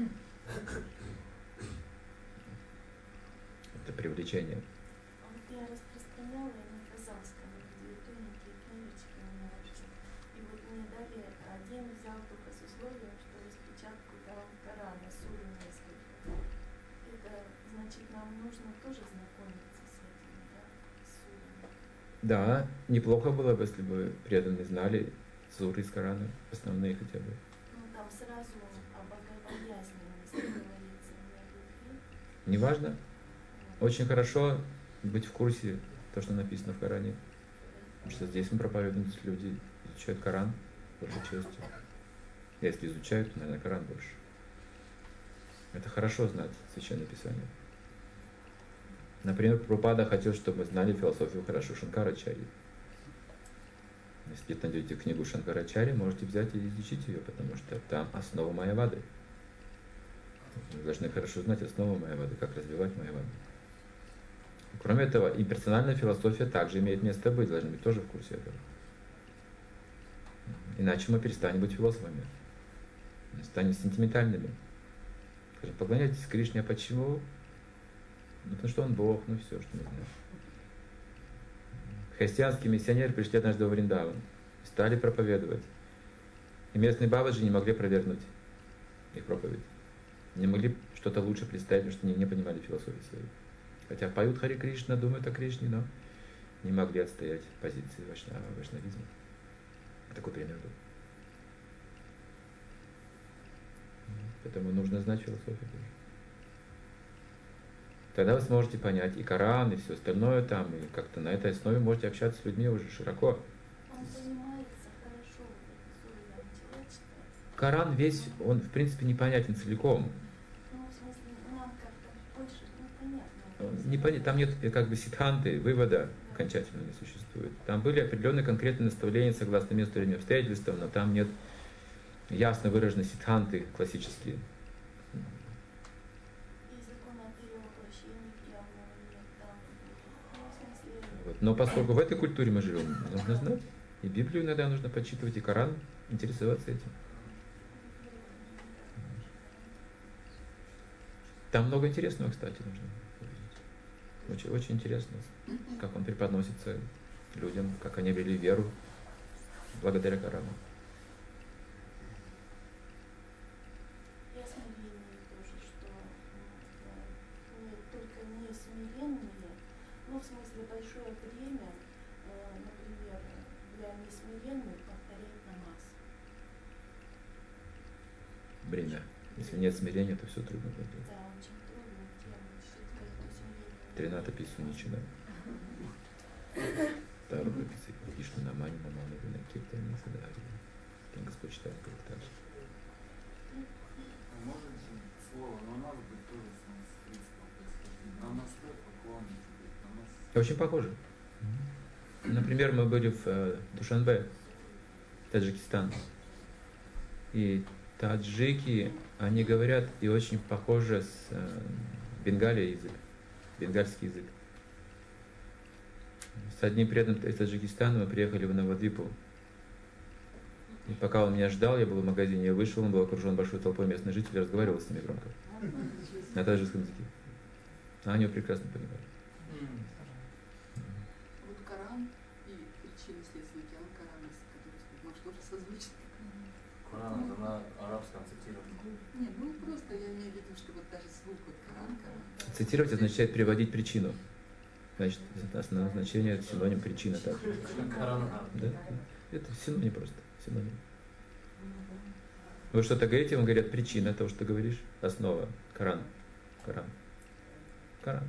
Это привлечение. А вот я распространяла на казахском две тоненькие книжечки у меня вообще. И вот мне дали, один взял только с условием, что распечатку дал Корана, суру несколько. Это значит, нам нужно тоже знакомиться с этим, да, с сурами. Да, неплохо было бы, если бы преданные знали суры из Корана, основные хотя бы. Ну там сразу о богобоязненности говорится, не о любви. Неважно. Очень хорошо быть в курсе того, что написано в Коране. Потому что здесь мы проповедуем, люди изучают Коран большей частью. Если изучают, то, наверное, Коран больше. Это хорошо знать Священное Писание. Например, Прабхупада хотел, чтобы мы знали философию хорошо Шанкарачарьи. Если где-то найдете книгу Шанкарачарьи, можете взять и изучить ее, потому что там основа Майявады. Вы должны хорошо знать основу Майявады, как развивать Майяваду. Кроме этого, и персональная философия также имеет место быть, должны быть тоже в курсе этого. Иначе мы перестанем быть философами. Мы станем сентиментальными. Скажем, поклоняйтесь Кришне, а почему? Ну, потому что он Бог, ну все, что мы знаем. Христианские миссионеры пришли однажды во Вриндаван, стали проповедовать. И местные бабаджи не могли опровергнуть их проповедь. Не могли что-то лучше представить, потому что они не понимали философии своей. Хотя поют Хари Кришна, думают о Кришне, но не могли отстоять позиции вайшнавизма. Такой пример был. Поэтому нужно знать философию тоже. Тогда вы сможете понять и Коран, и все остальное там, и как-то на этой основе можете общаться с людьми уже широко. Он понимается хорошо, вот эту суру я начала читать. Коран весь, он в принципе непонятен целиком. Ну, в смысле, нам как-то больше, понятно. Непонятно, там нет как бы сиддханты, вывода окончательно не существует. Там были определенные конкретные наставления согласно месту, времени, обстоятельствам, но там нет ясно выраженной сиддханты классические. И закон о перевоплощении явно нет там. Ну, в смысле... Вот. Но поскольку в этой культуре мы живем, нужно знать. И Библию иногда нужно почитывать, и Коран, интересоваться этим. Там много интересного, кстати, нужно увидеть. Очень, очень интересно, как он преподносится людям, как они обрели веру благодаря Корану. И о смирении тоже, что только не смиренные, ну, в смысле, большое время, например, для несмиренных повторять намаз. Время. Если нет смирения, то все трудно будет. Да, очень трудно тема, что-то как-то смирение. Тринада писуничи, да. Тару прописи, Кришну, Намани, Намани, Вина, Киртани, Садари. Там Господь читает как так же. Может же слово намаз быть тоже санскритского происхождения. Намасте, поклонники, намаз. Очень похоже. Например, мы были в Душанбе, Таджикистан. И таджики, они говорят и очень похоже с бенгалия язык, бенгальский язык. С одним преданным из Таджикистана мы приехали в Навадвипу. И пока он меня ждал, я был в магазине, я вышел, он был окружен большой толпой местных жителей, разговаривал с ними громко. На таджикском языке. А они его прекрасно понимали. Вот Коран и причины следствия океана Корана, который, может, тоже созвучно. Коран, это на арабском цитировано. Нет, ну просто я имею в виду, что вот даже звук вот Коран. Цитировать означает приводить причину. Значит, основное значение это синоним причина. Так. Коран. Да? Это синоним просто. Синоним. Вы что-то говорите, вам говорят причина того, что ты говоришь. Основа. Коран. Коран. Коран.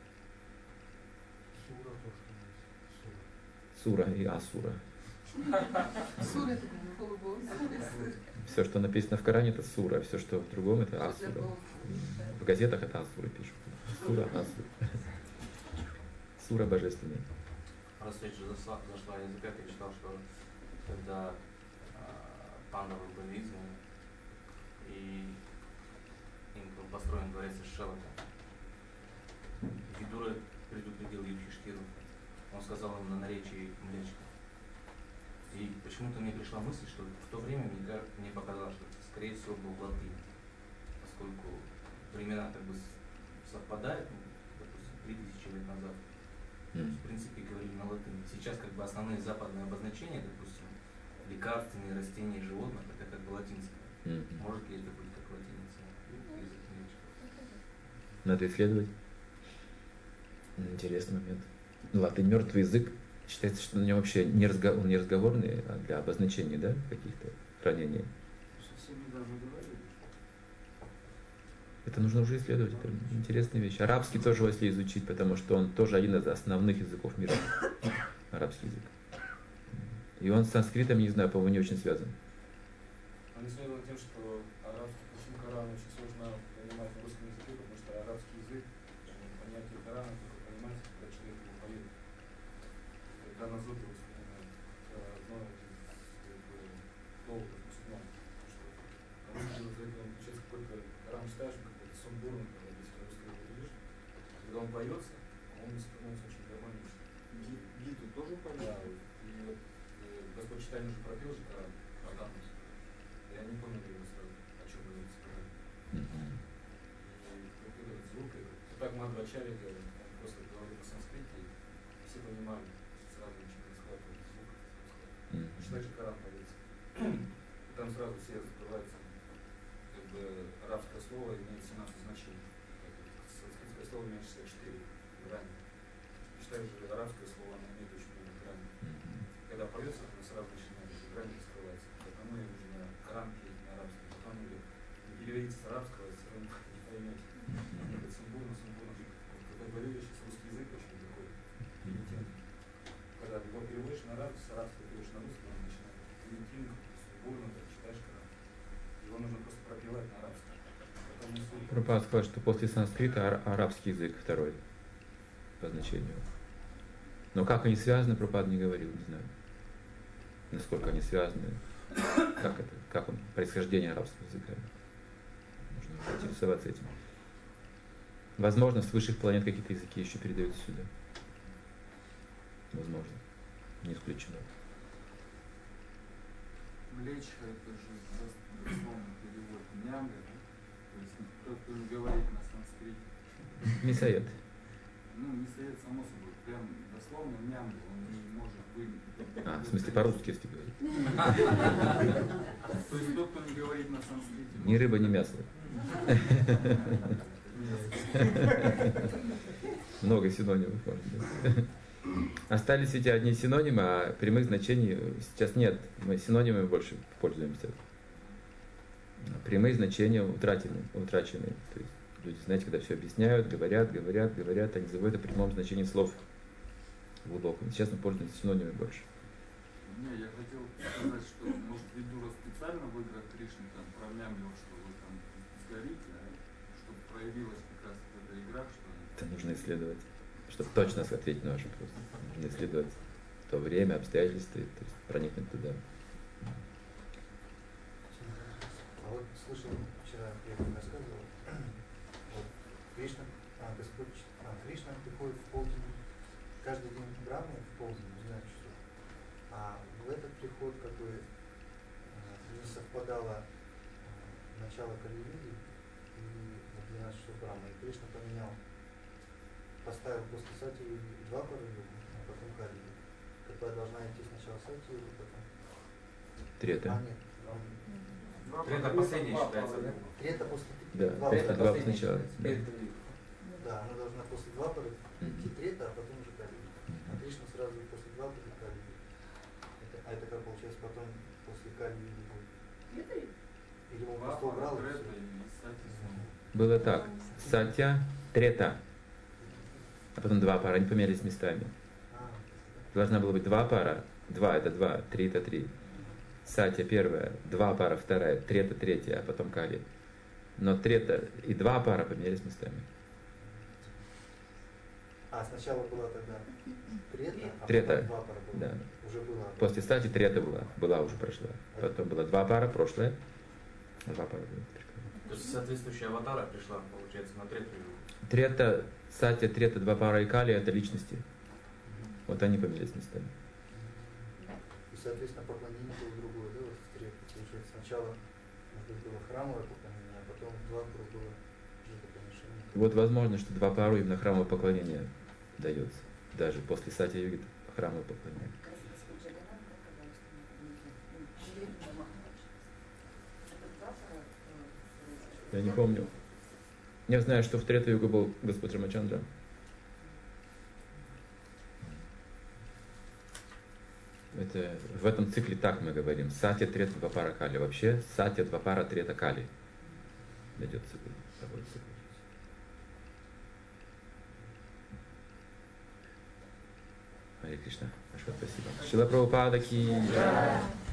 Сура и асура. Сура это полубог. Все, что написано в Коране, это сура, все, что в другом, это асура. В газетах это асура пишут. Сура, асура. Сура божественная. Раз речь зашла о языках, я читал, что когда пандавы были изгнаны, и им был построен дворец из шелока, Видура предупредил Юдхиштиру. Он сказал им на наречии млечка. И почему-то мне пришла мысль, что в то время мне показалось, что это, скорее всего, был латынь, поскольку времена как бы совпадают, допустим, 3000 лет назад. То есть, в принципе, говорили на латыни. Сейчас как бы основные западные обозначения, допустим, лекарственные, растения, животных, это как бы латинское. Может ли это быть как латиница? Язык млечка. Надо исследовать. Интересный момент. Латынь мертвый язык. Считается, что на нем вообще он не разговорный, а для обозначения, да, каких-то хранений. Совсем недавно говорили. Это нужно уже исследовать, это интересная вещь. Арабский тоже, если изучить, потому что он тоже один из основных языков мира. Арабский язык. И он с санскритом, не знаю, по-моему, не очень связан. Он не связан тем, что арабский, почему Коран очень сложно понимать на русском языке, потому что арабский язык, понятие Корана только понимается, когда человек его поет. Когда на зуб его вспоминает. Это одно из толков мусульман. Потому что из-за этого получается какой-то Коран читаешь, какой-то сумбурный, когда если на русском говоришь. Когда он поется, он становится очень гармоничным. Гиту тоже Да, понял? и вот Господь читание уже пропел же Коран, Адам. Я не помню, как его сразу, о чем вы сказали. И вот этот звук, это так Мадхвачарья делает, он просто говорил на санскрите, и все понимали, сразу начинали схватывать звук. Читать же Коран поется. И там сразу все закрываются, как бы арабское слово имеет 17 значений. Санскритское слово имеет 64 грани. Считай же арабское слово, оно имеет очень много граней. Когда поется, оно сразу начинает эти грани раскрываться. Потому и нужно Коран петь на арабском. Потом или переводите с арабского, все равно не поймете. Это сумбурно. Когда говорю, я сейчас русский язык очень такой примитивный. Когда его переводишь на арабский, с арабского переводишь на русский, он начинает примитивно, сумбурно, ты читаешь Коран. Его нужно просто пропевать на арабском. Прабхупада сказал, что после санскрита арабский язык второй по значению. Но как они связаны, Прабхупада не говорил, не знаю. Насколько они связаны, как он, происхождение арабского языка. Нужно интересоваться этим. Возможно, с высших планет какие-то языки еще передаются сюда. Возможно. Не исключено. Млечка это же дословный перевод мямля, да? То есть кто-то говорит на санскрите. Мясоед. ну, не стоит само собой, прям дословно ням, он не может быть. А, в смысле, по-русски, если говорить. То есть тот, кто не говорит на санскрите. Ни рыба, ни мясо. Много синонимов, может быть. Остались эти одни синонимы, а прямых значений сейчас нет. Мы синонимами больше пользуемся. Прямые значения утрачены. То есть люди, знаете, когда все объясняют, говорят, они забывают о прямом значении слов глубоком. Сейчас мы пользуемся синонимами больше. Не, я хотел сказать, что, может, Видура специально в играх Кришны там промямлил, что вы там сгорите, чтобы проявилась как раз эта игра, что... Это нужно исследовать. Чтобы точно ответить на ваш вопрос. Нужно исследовать то время, обстоятельства, то есть проникнуть туда. А вот слышал вчера, я рассказывал, вот Кришна приходит в полдень, каждый день в Брахме в полдень, не знаю часов. А в этот приход как бы не совпадало начало Кали-юги и 12 часов Брахмы. И Кришна поставил после Сати-юги 2 пара-юги, а потом Кали-юги. Какая должна идти сначала Сати-юги, потом... Трета. А, нет. Трета последняя считается, да? Трета после... Да, после 2 сначала. Да, она должна после 2 пара идти трета, а потом уже Кали-юги. А Кришна сразу после 2 пара Кали-юги. А это как получается потом после Кали-юги будет? Или он просто убрал? Было так. Сатья, трета. А потом 2 пара, они поменялись местами. Должна была быть 2 пара. 2 это 2, 3 это 3. Сатья первая, 2 пара вторая, трета третья, а потом Кали. Но трета и 2 пара поменялись местами. А сначала была тогда трета, а Трета, потом 2 пара было. да. Уже была. После стати трета была уже прошла. Потом было 2 пара, прошлое. 2 пара было. То есть соответствующая аватара пришла, получается, на третью. Трета, сатья, трета, 2 пара и Кали это личности. Вот они поменялись местами. И, соответственно, поклонение было другое, да, вот в трете. Получается, сначала, может быть, было храмовое поклонение, а потом 2 пара было жертвоприношение. Вот возможно, что 2 пару именно храмовое поклонение дается. Даже после сатья-юги храмовое поклонение. Я не помню. Я знаю, что в Трета-югу был Господь Рамачандра. Это в этом цикле так мы говорим. Сатья, трета, 2 пара Кали. Вообще сатья, 2 пара, трета, Кали. Идет цикл. Харе Кришна. Большое спасибо. Шрила Прабхупада ки.